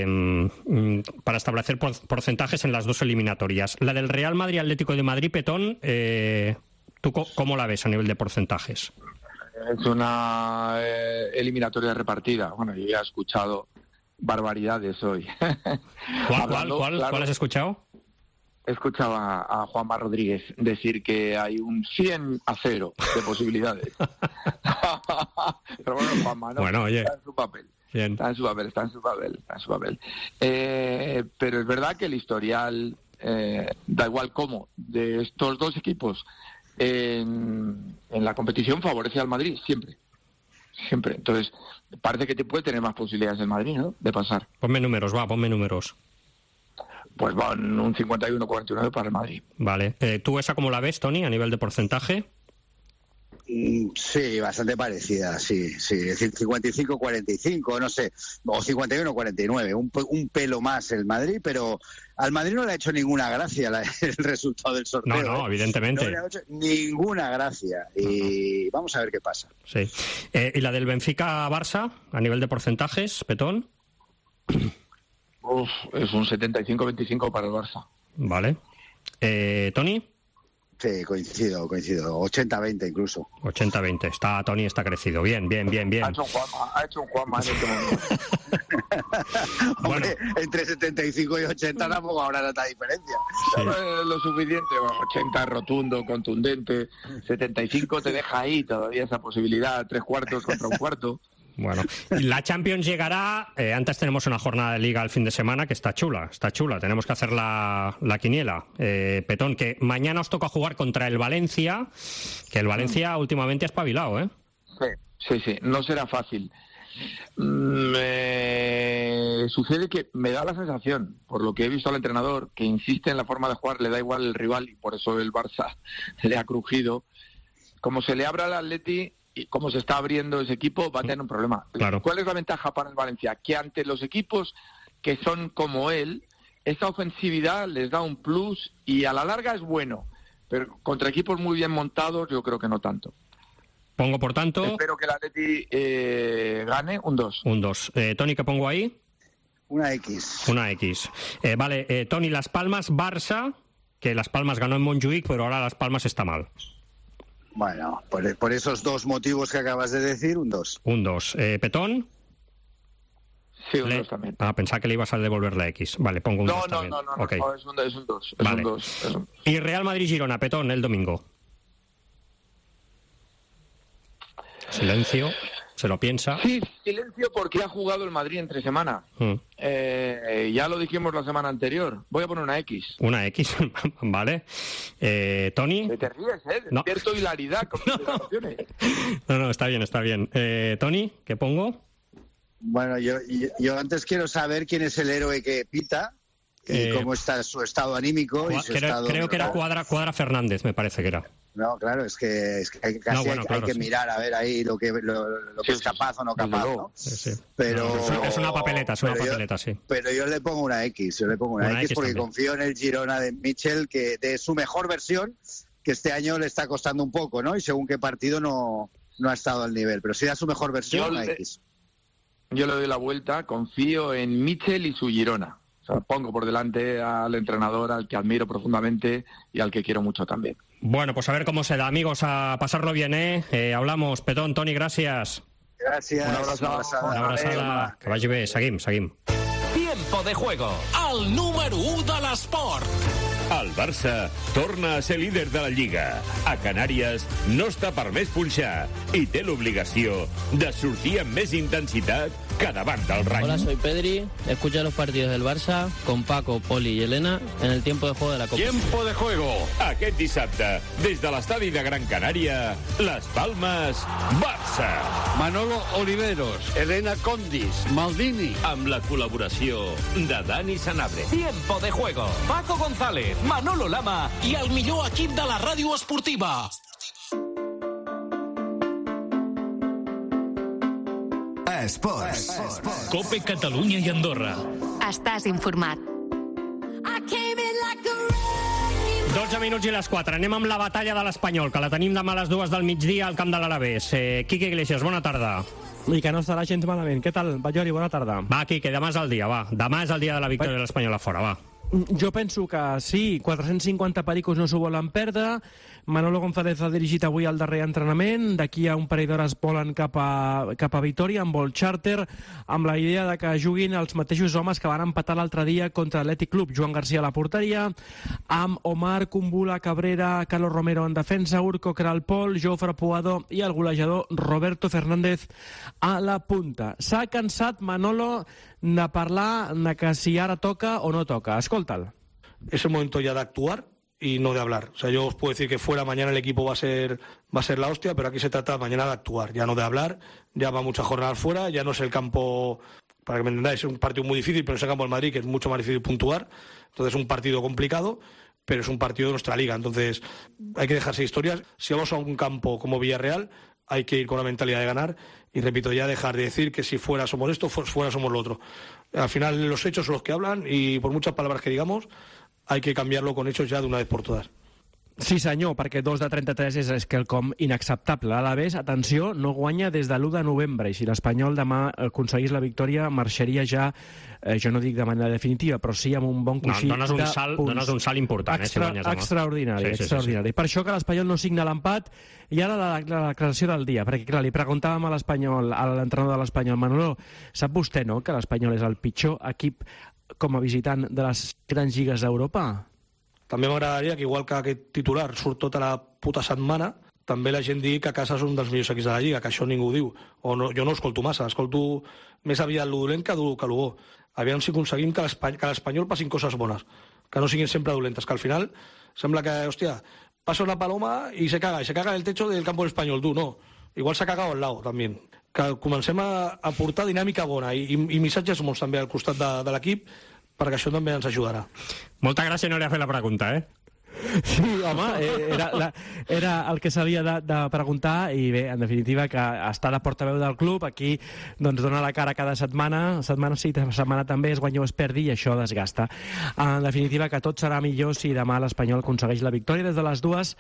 para establecer porcentajes en las 2 eliminatorias. La del Real Madrid Atlético de Madrid, Petón, ¿tú cómo la ves a nivel de porcentajes? Es una eliminatoria repartida. Bueno, yo ya he escuchado barbaridades hoy. ¿Cuál has escuchado? He escuchado a Juanma Rodríguez decir que hay un 100-0 de posibilidades. Pero bueno, Juanma, no, bueno, oye, está en su papel. Está en su papel. Pero es verdad que el historial, da igual cómo, de estos 2 equipos en la competición favorece al Madrid, siempre. Entonces, parece que puede tener más posibilidades el Madrid, ¿no?, de pasar. Ponme números. Pues van un 51-49 para el Madrid. Vale. ¿Tú esa cómo la ves, Toni, a nivel de porcentaje? Sí, bastante parecida, sí. Es decir, 55-45, no sé, o 51-49, un pelo más el Madrid, pero al Madrid no le ha hecho ninguna gracia el resultado del sorteo. No, evidentemente. No le ha hecho ninguna gracia y vamos a ver qué pasa. Sí. ¿Y la del Benfica-Barça, a nivel de porcentajes, Petón? Es un 75-25 para el Barça. Vale. ¿Toni? Sí, coincido. 80-20 incluso. 80-20. Toni está crecido. Bien. Ha hecho un Juanma en este momento. Hombre, entre 75 y 80 tampoco habrá tanta diferencia. Sí. Lo suficiente. 80 rotundo, contundente. 75 te deja ahí todavía esa posibilidad. 3/4 contra 1/4. Bueno, la Champions llegará. Antes tenemos una jornada de Liga el fin de semana que está chula. Tenemos que hacer la quiniela. Petón, que mañana os toca jugar contra el Valencia, que el Valencia últimamente ha espabilado, ¿eh? Sí, no será fácil. Sucede que me da la sensación, por lo que he visto al entrenador, que insiste en la forma de jugar, le da igual el rival y por eso el Barça le ha crujido. Como se le abra al Atleti y como se está abriendo ese equipo, va a tener un problema. Claro. ¿Cuál es la ventaja para el Valencia? Que ante los equipos que son como él, esta ofensividad les da un plus y a la larga es bueno, pero contra equipos muy bien montados yo creo que no tanto. Pongo, por tanto... Espero que el Atleti gane un 2. Un 2. Toni, ¿qué pongo ahí? Una X. Vale, Toni, Las Palmas, Barça, que Las Palmas ganó en Montjuïc, pero ahora Las Palmas está mal. Bueno, por esos dos motivos que acabas de decir, un 2. Un 2. ¿Petón? Sí, un 2 también. Pensaba que le ibas a devolver la X. Vale, pongo un 2 también. No, okay. Es un 2. Vale. Y Real Madrid-Girona, Petón, el domingo. Silencio, se lo piensa. Sí, silencio porque ha jugado el Madrid entre semana. Ya lo dijimos la semana anterior. Voy a poner una X. Una X, vale. ¿Toni? Te ríes, Despierto hilaridad con mis declaraciones. No, está bien. ¿Toni, qué pongo? Bueno, yo antes quiero saber quién es el héroe que pita y cómo está su estado anímico. Creo que era Cuadra Fernández, me parece que era. No, claro, es que casi hay que mirar a ver ahí lo que es capaz o no capaz, ¿no? Sí. Pero es una papeleta, sí. Pero yo le pongo una X, una X porque también confío en el Girona de Michel, que de su mejor versión, que este año le está costando un poco, ¿no? Y según qué partido no ha estado al nivel, pero si da su mejor versión, una X. Yo le doy la vuelta, confío en Michel y su Girona. O sea, pongo por delante al entrenador, al que admiro profundamente y al que quiero mucho también. Bueno, pues a ver cómo se da, amigos, a pasarlo bien, ¿eh? Hablamos. Petón, Toni, gracias. Gràcies. Una abraçada. Que vagi bé. Seguim. Tiempo de juego. El número 1 de l'esport. El Barça torna a ser líder de la Lliga. A Canàries no està permès punxar i té l'obligació de sortir amb més intensitat que davant del Rayo. Hola, soy Pedri. Escucha los partidos del Barça con Paco, Poli y Elena en el tiempo de juego de la Copa. Tiempo de juego. Aquest dissabte, des de l'estadi de Gran Canària, Las Palmas, Barça. Manolo Oliveros, Elena Condis, Maldini. Amb la col·laboració de Dani Sanabria. Tiempo de juego. Paco González, Manolo Lama i el millor equip de la ràdio esportiva. Esports. Cope Catalunya i Andorra. Estàs informat. 12 minuts i les 4. Anem amb la batalla de l'Espanyol, que la tenim demà a les 2 del migdia al camp de l'Alavés. Quique Iglesias, bona tarda. I que no estarà gens malament. Què tal, Ballori? Bona tarda. Va, Quique, demà és el dia, va. Demà és el dia de la victòria de l'Espanyol a fora, va. Jo penso que sí, 450 pericos no s'ho volen perdre. Manolo González ha dirigit avui el darrer entrenament. D'aquí a un parell d'hores volen cap a Vitòria amb vol charter, amb la idea de que juguin els mateixos homes que van empatar l'altre dia contra l'Atlètic Club. Joan García a la porteria, amb Omar, Kumbula, Cabrera, Carlos Romero en defensa, Urco, Kralpol, Jofre Puado i el golejador Roberto Fernández a la punta. S'ha cansat Manolo de parlar de que si ara toca o no toca. Escolta'l. Es el momento ya de actuar y no de hablar. O sea, yo os puedo decir que fuera mañana el equipo va a ser la hostia, pero aquí se trata mañana de actuar, ya no de hablar. Ya va muchas jornadas fuera, ya no es el campo, para que me entendáis, es un partido muy difícil, pero es el campo del Madrid, que es mucho más difícil puntuar. Entonces es un partido complicado pero es un partido de nuestra liga, entonces hay que dejarse historias. Si vamos a un campo como Villarreal, hay que ir con la mentalidad de ganar y, repito, ya dejar de decir que si fuera somos esto, fuera somos lo otro. Al final los hechos son los que hablan y por muchas palabras que digamos hay que cambiarlo con hechos ya de una vez por todas. Sí senyor, perquè 2 de 33 és quelcom inacceptable. L'Alavés, atenció, no guanya des de l'1 de novembre i si l'Espanyol demà aconseguís la victòria marxaria ja, jo no dic de manera definitiva, però sí amb un bon coixí de punts. Dones un salt important, si guanyes demà. Extraordinari, extraordinari. Per això que l'Espanyol no signa l'empat i ara la declaració del dia, perquè clar, li preguntàvem a l'Espanyol, a l'entrenador de l'Espanyol, Manolo, sap vostè, no?, que l'Espanyol és el pitjor equip com a visitant de les grans lligues d'Europa? També m'agradaria que, igual que aquest titular surt tota la puta setmana, també la gent digui que a casa és un dels millors equips de la Lliga, que això ningú ho diu. O no, jo no escolto massa, escolto més aviat lo dolent que lo bo. Aviam si aconseguim que l'Espanyol passin coses bones, que no siguin sempre dolentes, que al final sembla que, hòstia, passa una paloma i se caga en el techo del campo del Espanyol. Tu, no. Igual s'ha cagat al lado, també. Que comencem a portar dinàmica bona i missatges bons també al costat de l'equip, perquè això també ens ajudarà. Moltes gràcies, no li ha fet la pregunta, eh? Sí, home, era el que s'havia de preguntar i bé, en definitiva, que està de portaveu del club, aquí doncs dona la cara cada setmana sí, setmana també, es guanya o es perdi i això desgasta. En definitiva, que tot serà millor si demà l'Espanyol aconsegueix la victòria des de les 2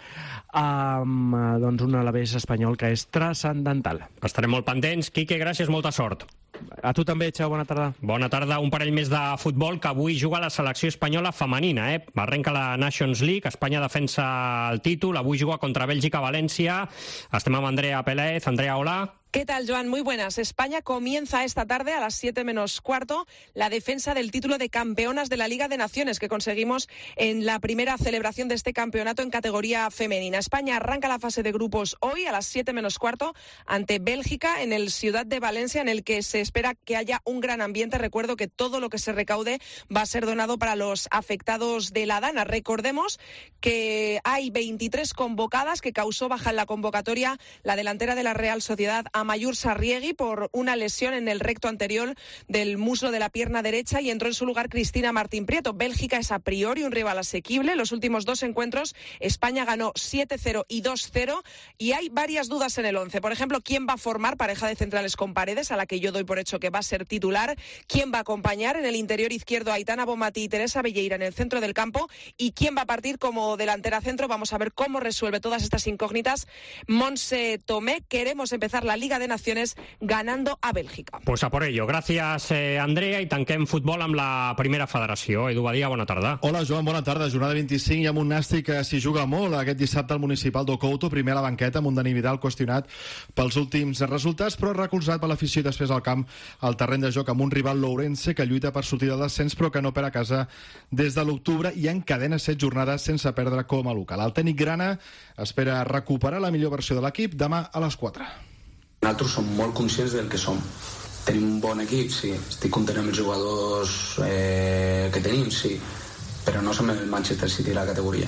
amb doncs un Alavés espanyol que és transcendental. Estarem molt pendents. Quique, gràcies, molta sort. A tu també, Xau, bona tarda. Bona tarda. Un parell més de futbol que avui juga la selecció espanyola femenina. Arrenca la Nations League, Espanya defensa el títol, avui juga contra Bèlgica a València. Estem amb Andrea Pérez. Andrea, hola. ¿Qué tal, Joan? Muy buenas. España comienza esta tarde a las 7 menos cuarto la defensa del título de campeonas de la Liga de Naciones que conseguimos en la primera celebración de este campeonato en categoría femenina. España arranca la fase de grupos hoy a las 7 menos cuarto ante Bélgica en el Ciudad de Valencia, en el que se espera que haya un gran ambiente. Recuerdo que todo lo que se recaude va a ser donado para los afectados de la Dana. Recordemos que hay 23 convocadas, que causó baja en la convocatoria la delantera de la Real Sociedad, Mayur Sarriegui, por una lesión en el recto anterior del muslo de la pierna derecha, y entró en su lugar Cristina Martín Prieto. Bélgica es a priori un rival asequible. Los últimos 2 encuentros España ganó 7-0 y 2-0 y hay varias dudas en el 11. Por ejemplo, ¿quién va a formar pareja de centrales con Paredes, a la que yo doy por hecho que va a ser titular? ¿Quién va a acompañar en el interior izquierdo a Aitana Bonmatí y Teresa Belleira en el centro del campo? ¿Y quién va a partir como delantera centro? Vamos a ver cómo resuelve todas estas incógnitas Montse Tomé. Queremos empezar la Liga de Naciones ganando a Bèlgica. Pues a por ello. Gràcies, Andrea, i tanquem futbol amb la primera federació. Edu Badia, bona tarda. Hola, Joan, bona tarda. Jornada 25 i amb un Nàstic que s'hi juga molt. Aquest dissabte al municipal d'Ocouto, primer a la banqueta, amb un Dani Vidal qüestionat pels últims resultats, però recolzat per l'afició i després al camp al terreny de joc amb un rival l'Ourense que lluita per sortir del descens però que no perd a casa des de l'octubre i encadena 7 jornades sense perdre com a local. El tècnic grana espera recuperar la millor versió de l'equip demà a les 4. Nosaltres som molt conscients del que som. Tenim un bon equip, sí. Estic content amb els jugadors que tenim, sí. Però no som el Manchester City de la categoria.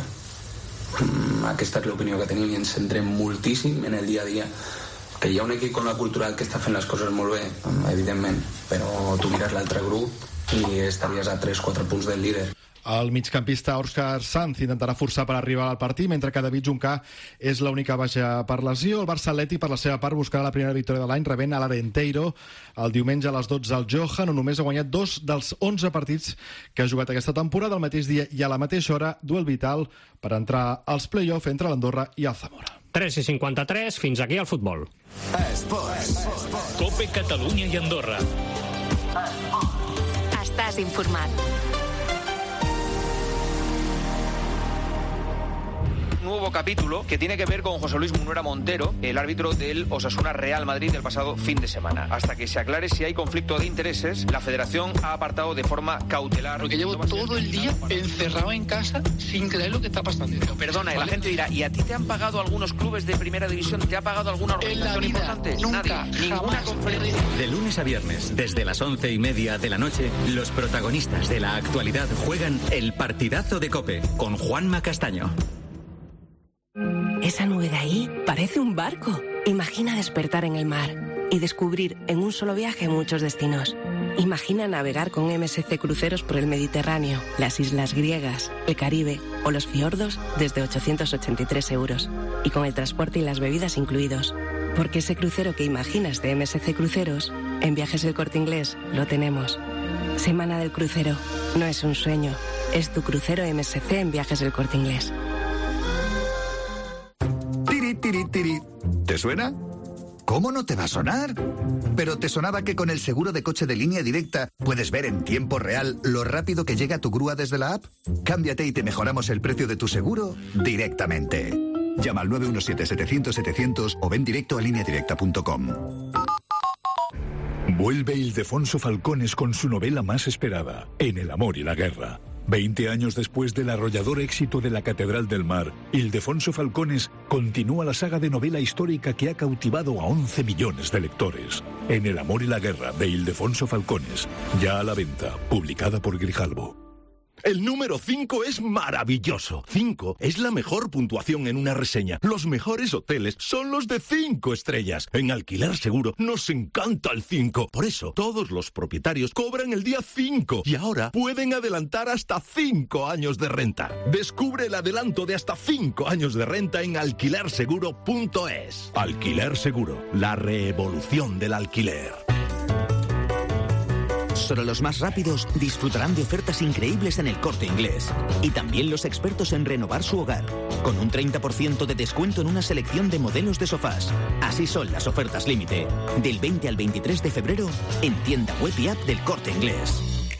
Aquesta és l'opinió que tenim i ens centrem moltíssim en el dia a dia. Que hi ha un equip com la Cultural que està fent les coses molt bé, evidentment, però tu mires l'altre grup i estaries a 3-4 punts del líder. El migcampista Òscar Sanz intentarà forçar per arribar al partit, mentre que David Juncà és l'única baixa per lesió. El Barça Atleti, per la seva part, buscarà la primera victòria de l'any, rebent a l'Arenteiro el diumenge a les 12 al Johan, on només ha guanyat 2 dels 11 partits que ha jugat aquesta temporada. El mateix dia i a la mateixa hora, duel vital per entrar als play-off entre l'Andorra i el Zamora. 3:53, fins aquí el futbol. Esports. Cope Catalunya i Andorra. Estàs informat. Nuevo capítulo que tiene que ver con José Luis Munuera Montero, el árbitro del Osasuna Real Madrid del pasado fin de semana. Hasta que se aclare si hay conflicto de intereses, la Federación ha apartado de forma cautelar. Porque llevo todo el día encerrado en casa sin creer lo que está pasando. Pero perdona, ¿vale? La gente dirá, ¿y a ti te han pagado algunos clubes de primera división? ¿Te ha pagado alguna organización importante? Nunca, nadie. Ninguna conferencia. De lunes a viernes, desde las 11:30 de la noche, los protagonistas de la actualidad juegan el partidazo de COPE con Juanma Castaño. Esa nube de ahí parece un barco. Imagina despertar en el mar, y descubrir en un solo viaje muchos destinos. Imagina navegar con MSC Cruceros por el Mediterráneo, las islas griegas, el Caribe o los fiordos desde 883 euros y con el transporte y las bebidas incluidos. Porque ese crucero que imaginas de MSC Cruceros, en Viajes El Corte Inglés lo tenemos. Semana del crucero. No es un sueño, es tu crucero MSC en Viajes El Corte Inglés. Tiri, tiri, tiri. ¿Te suena? ¿Cómo no te va a sonar? Pero ¿te sonaba que con el seguro de coche de Línea Directa puedes ver en tiempo real lo rápido que llega tu grúa desde la app? Cámbiate y te mejoramos el precio de tu seguro directamente. Llama al 917-700-700 o ven directo a lineadirecta.com. Vuelve Ildefonso Falcones con su novela más esperada, En el amor y la guerra. 20 años después del arrollador éxito de La Catedral del Mar, Ildefonso Falcones continúa la saga de novela histórica que ha cautivado a 11 millones de lectores. En el amor y la guerra, de Ildefonso Falcones, ya a la venta, publicada por Grijalbo. El número 5 es maravilloso. 5 es la mejor puntuación en una reseña. Los mejores hoteles son los de 5 estrellas. En Alquiler Seguro nos encanta el 5. Por eso, todos los propietarios cobran el día 5 y ahora pueden adelantar hasta 5 años de renta. Descubre el adelanto de hasta 5 años de renta en alquilerseguro.es. Alquiler Seguro, la revolución del alquiler. Solo los más rápidos disfrutarán de ofertas increíbles en El Corte Inglés. Y también los expertos en renovar su hogar, con un 30% de descuento en una selección de modelos de sofás. Así son las ofertas límite. Del 20 al 23 de febrero, en tienda web y app del Corte Inglés.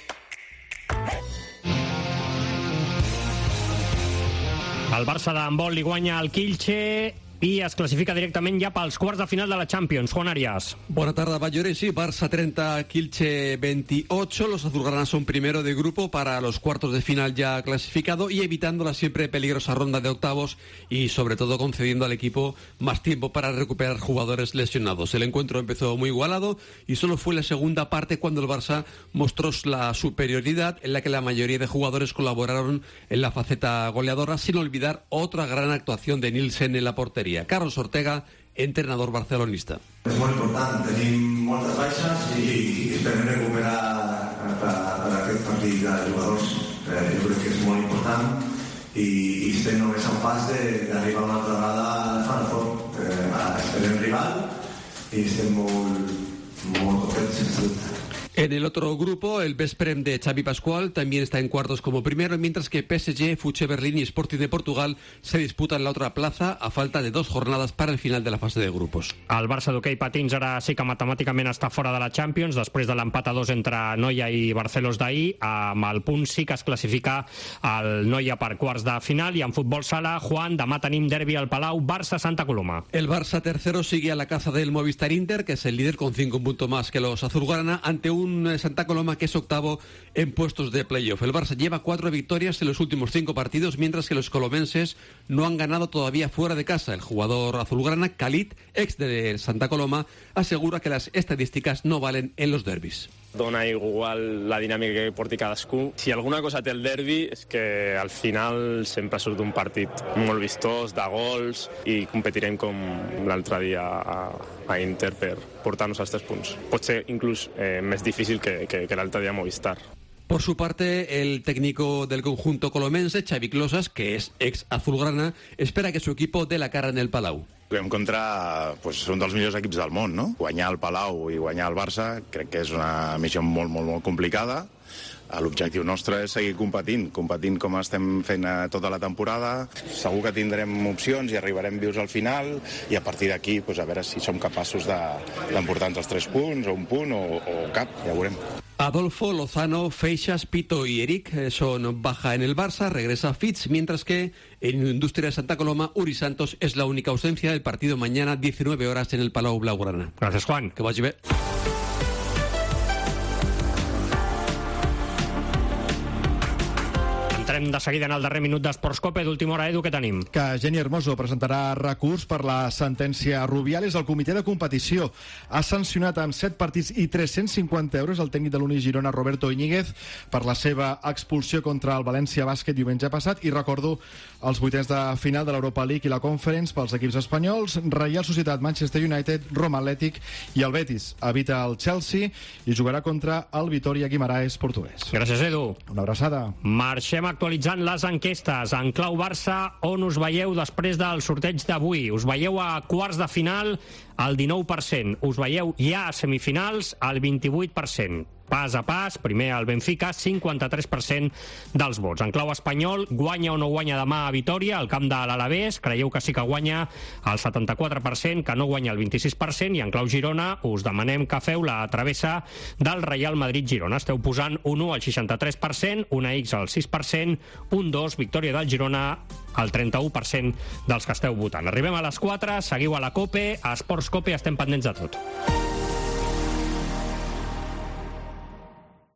El Barça d'handbol li guanya al Kielce i es clasifica directament ja pels quarts de final de la Champions. Juan Arias. Buena tarde, Bayores. Sí, Barça 30, Kielce 28. Los azulgranas son primero de grupo para los cuartos de final ya clasificado y evitando la siempre peligrosa ronda de octavos y sobre todo concediendo al equipo más tiempo para recuperar jugadores lesionados. El encuentro empezó muy igualado y solo fue la segunda parte cuando el Barça mostró la superioridad en la que la mayoría de jugadores colaboraron en la faceta goleadora, sin olvidar otra gran actuación de Nielsen en la portería. Carlos Ortega, entrenador barcelonista. És molt important, tenim moltes baixes i esperem recuperar per aquest partit de jugadors. Jo crec que és molt important i estem només en pas d'arribar una altra vegada al Final Four. Esperem rival i estem molt contents, sense dubte. En el otro grupo, el Vesprem de Xavi Pascual también está en cuartos como primero, mientras que PSG, Futse Berlín y Sporting de Portugal se disputan la otra plaza a falta de 2 jornades para el final de la fase de grupos. El Barça d'hoquei patins ara sí que matemàticament està fora de la Champions després de l'empat a 2 entre Noia i Barcelos d'ahir. Amb el punt sí que es classifica el Noia per quarts de final. I en futbol sala, Juan, demà tenim derbi al Palau, Barça-Santa Coloma. El Barça tercero sigue a la caza del Movistar Inter, que es el líder con 5 puntos más que los azulgrana, ante un Santa Coloma que es octavo en puestos de playoff. El Barça lleva 4 victorias en los últimos 5 partidos, mientras que los colomenses no han ganado todavía fuera de casa. El jugador azulgrana, Khalid, ex de Santa Coloma, asegura que las estadísticas no valen en los derbis. Dona igual la dinàmica que porti cadascú. Si alguna cosa té el derbi és que al final sempre surt un partit molt vistós, de gols, i competirem com l'altre dia a Inter per portar-nos als 3 punts. Pot ser inclús més difícil que l'altre dia a Movistar. Por su parte, el técnico del conjunto colomense, Xavi Closas, que es ex azulgrana, espera que su equipo dé la cara en el Palau. Juguem contra un dels millors equips del món, no? Guanyar el Palau i guanyar el Barça crec que és una missió molt complicada. L'objectiu nostre és seguir competint com estem fent tota la temporada. Segur que tindrem opcions i arribarem vius al final i a partir d'aquí a veure si som capaços d'emportar-nos els 3 punts o un punt o cap, ja veurem. Adolfo, Lozano, Feixas, Pito y Eric son baja en el Barça, regresa Fitz, mientras que en Industria de Santa Coloma, Uri Santos es la única ausencia del partido mañana, 19 horas en el Palau Blaugrana. Gracias, Juan. Que vagi bé. Entrem de seguida en el darrer minut d'Esports Cope. D'última hora, Edu, què tenim? Que Jenny Hermoso presentarà recurs per la sentència Rubiales. El comitè de competició ha sancionat amb 7 partits i 350 euros el tècnic de l'Uni Girona, Roberto Iñiguez, per la seva expulsió contra el València Bàsquet diumenge passat. I recordo els vuitens de final de l'Europa League i la Conference pels equips espanyols: Reial Societat, Manchester United, Roma Atlètic i el Betis. Evita el Chelsea i jugarà contra el Vitoria Guimaraes portuguès. Gràcies, Edu. Una abraçada. Marxem actualitzant les enquestes. En clau Barça, on us veieu després del sorteig d'avui? Us veieu a quarts de final al 19%. Us veieu ja a semifinals al 28%. Pas a pas, primer el Benfica, 53% dels vots. En clau espanyol, guanya o no guanya demà a Vitòria, al camp de l'Alavés? Creieu que sí que guanya el 74%, que no guanya el 26%, i en clau Girona us demanem que feu la travessa del Real Madrid-Girona. Esteu posant un 1 al 63%, una X al 6%, un 2, victòria del Girona, al 31% dels que esteu votant. Arribem a les 4, seguiu a la COPE, a Esports Cope, estem pendents de tot.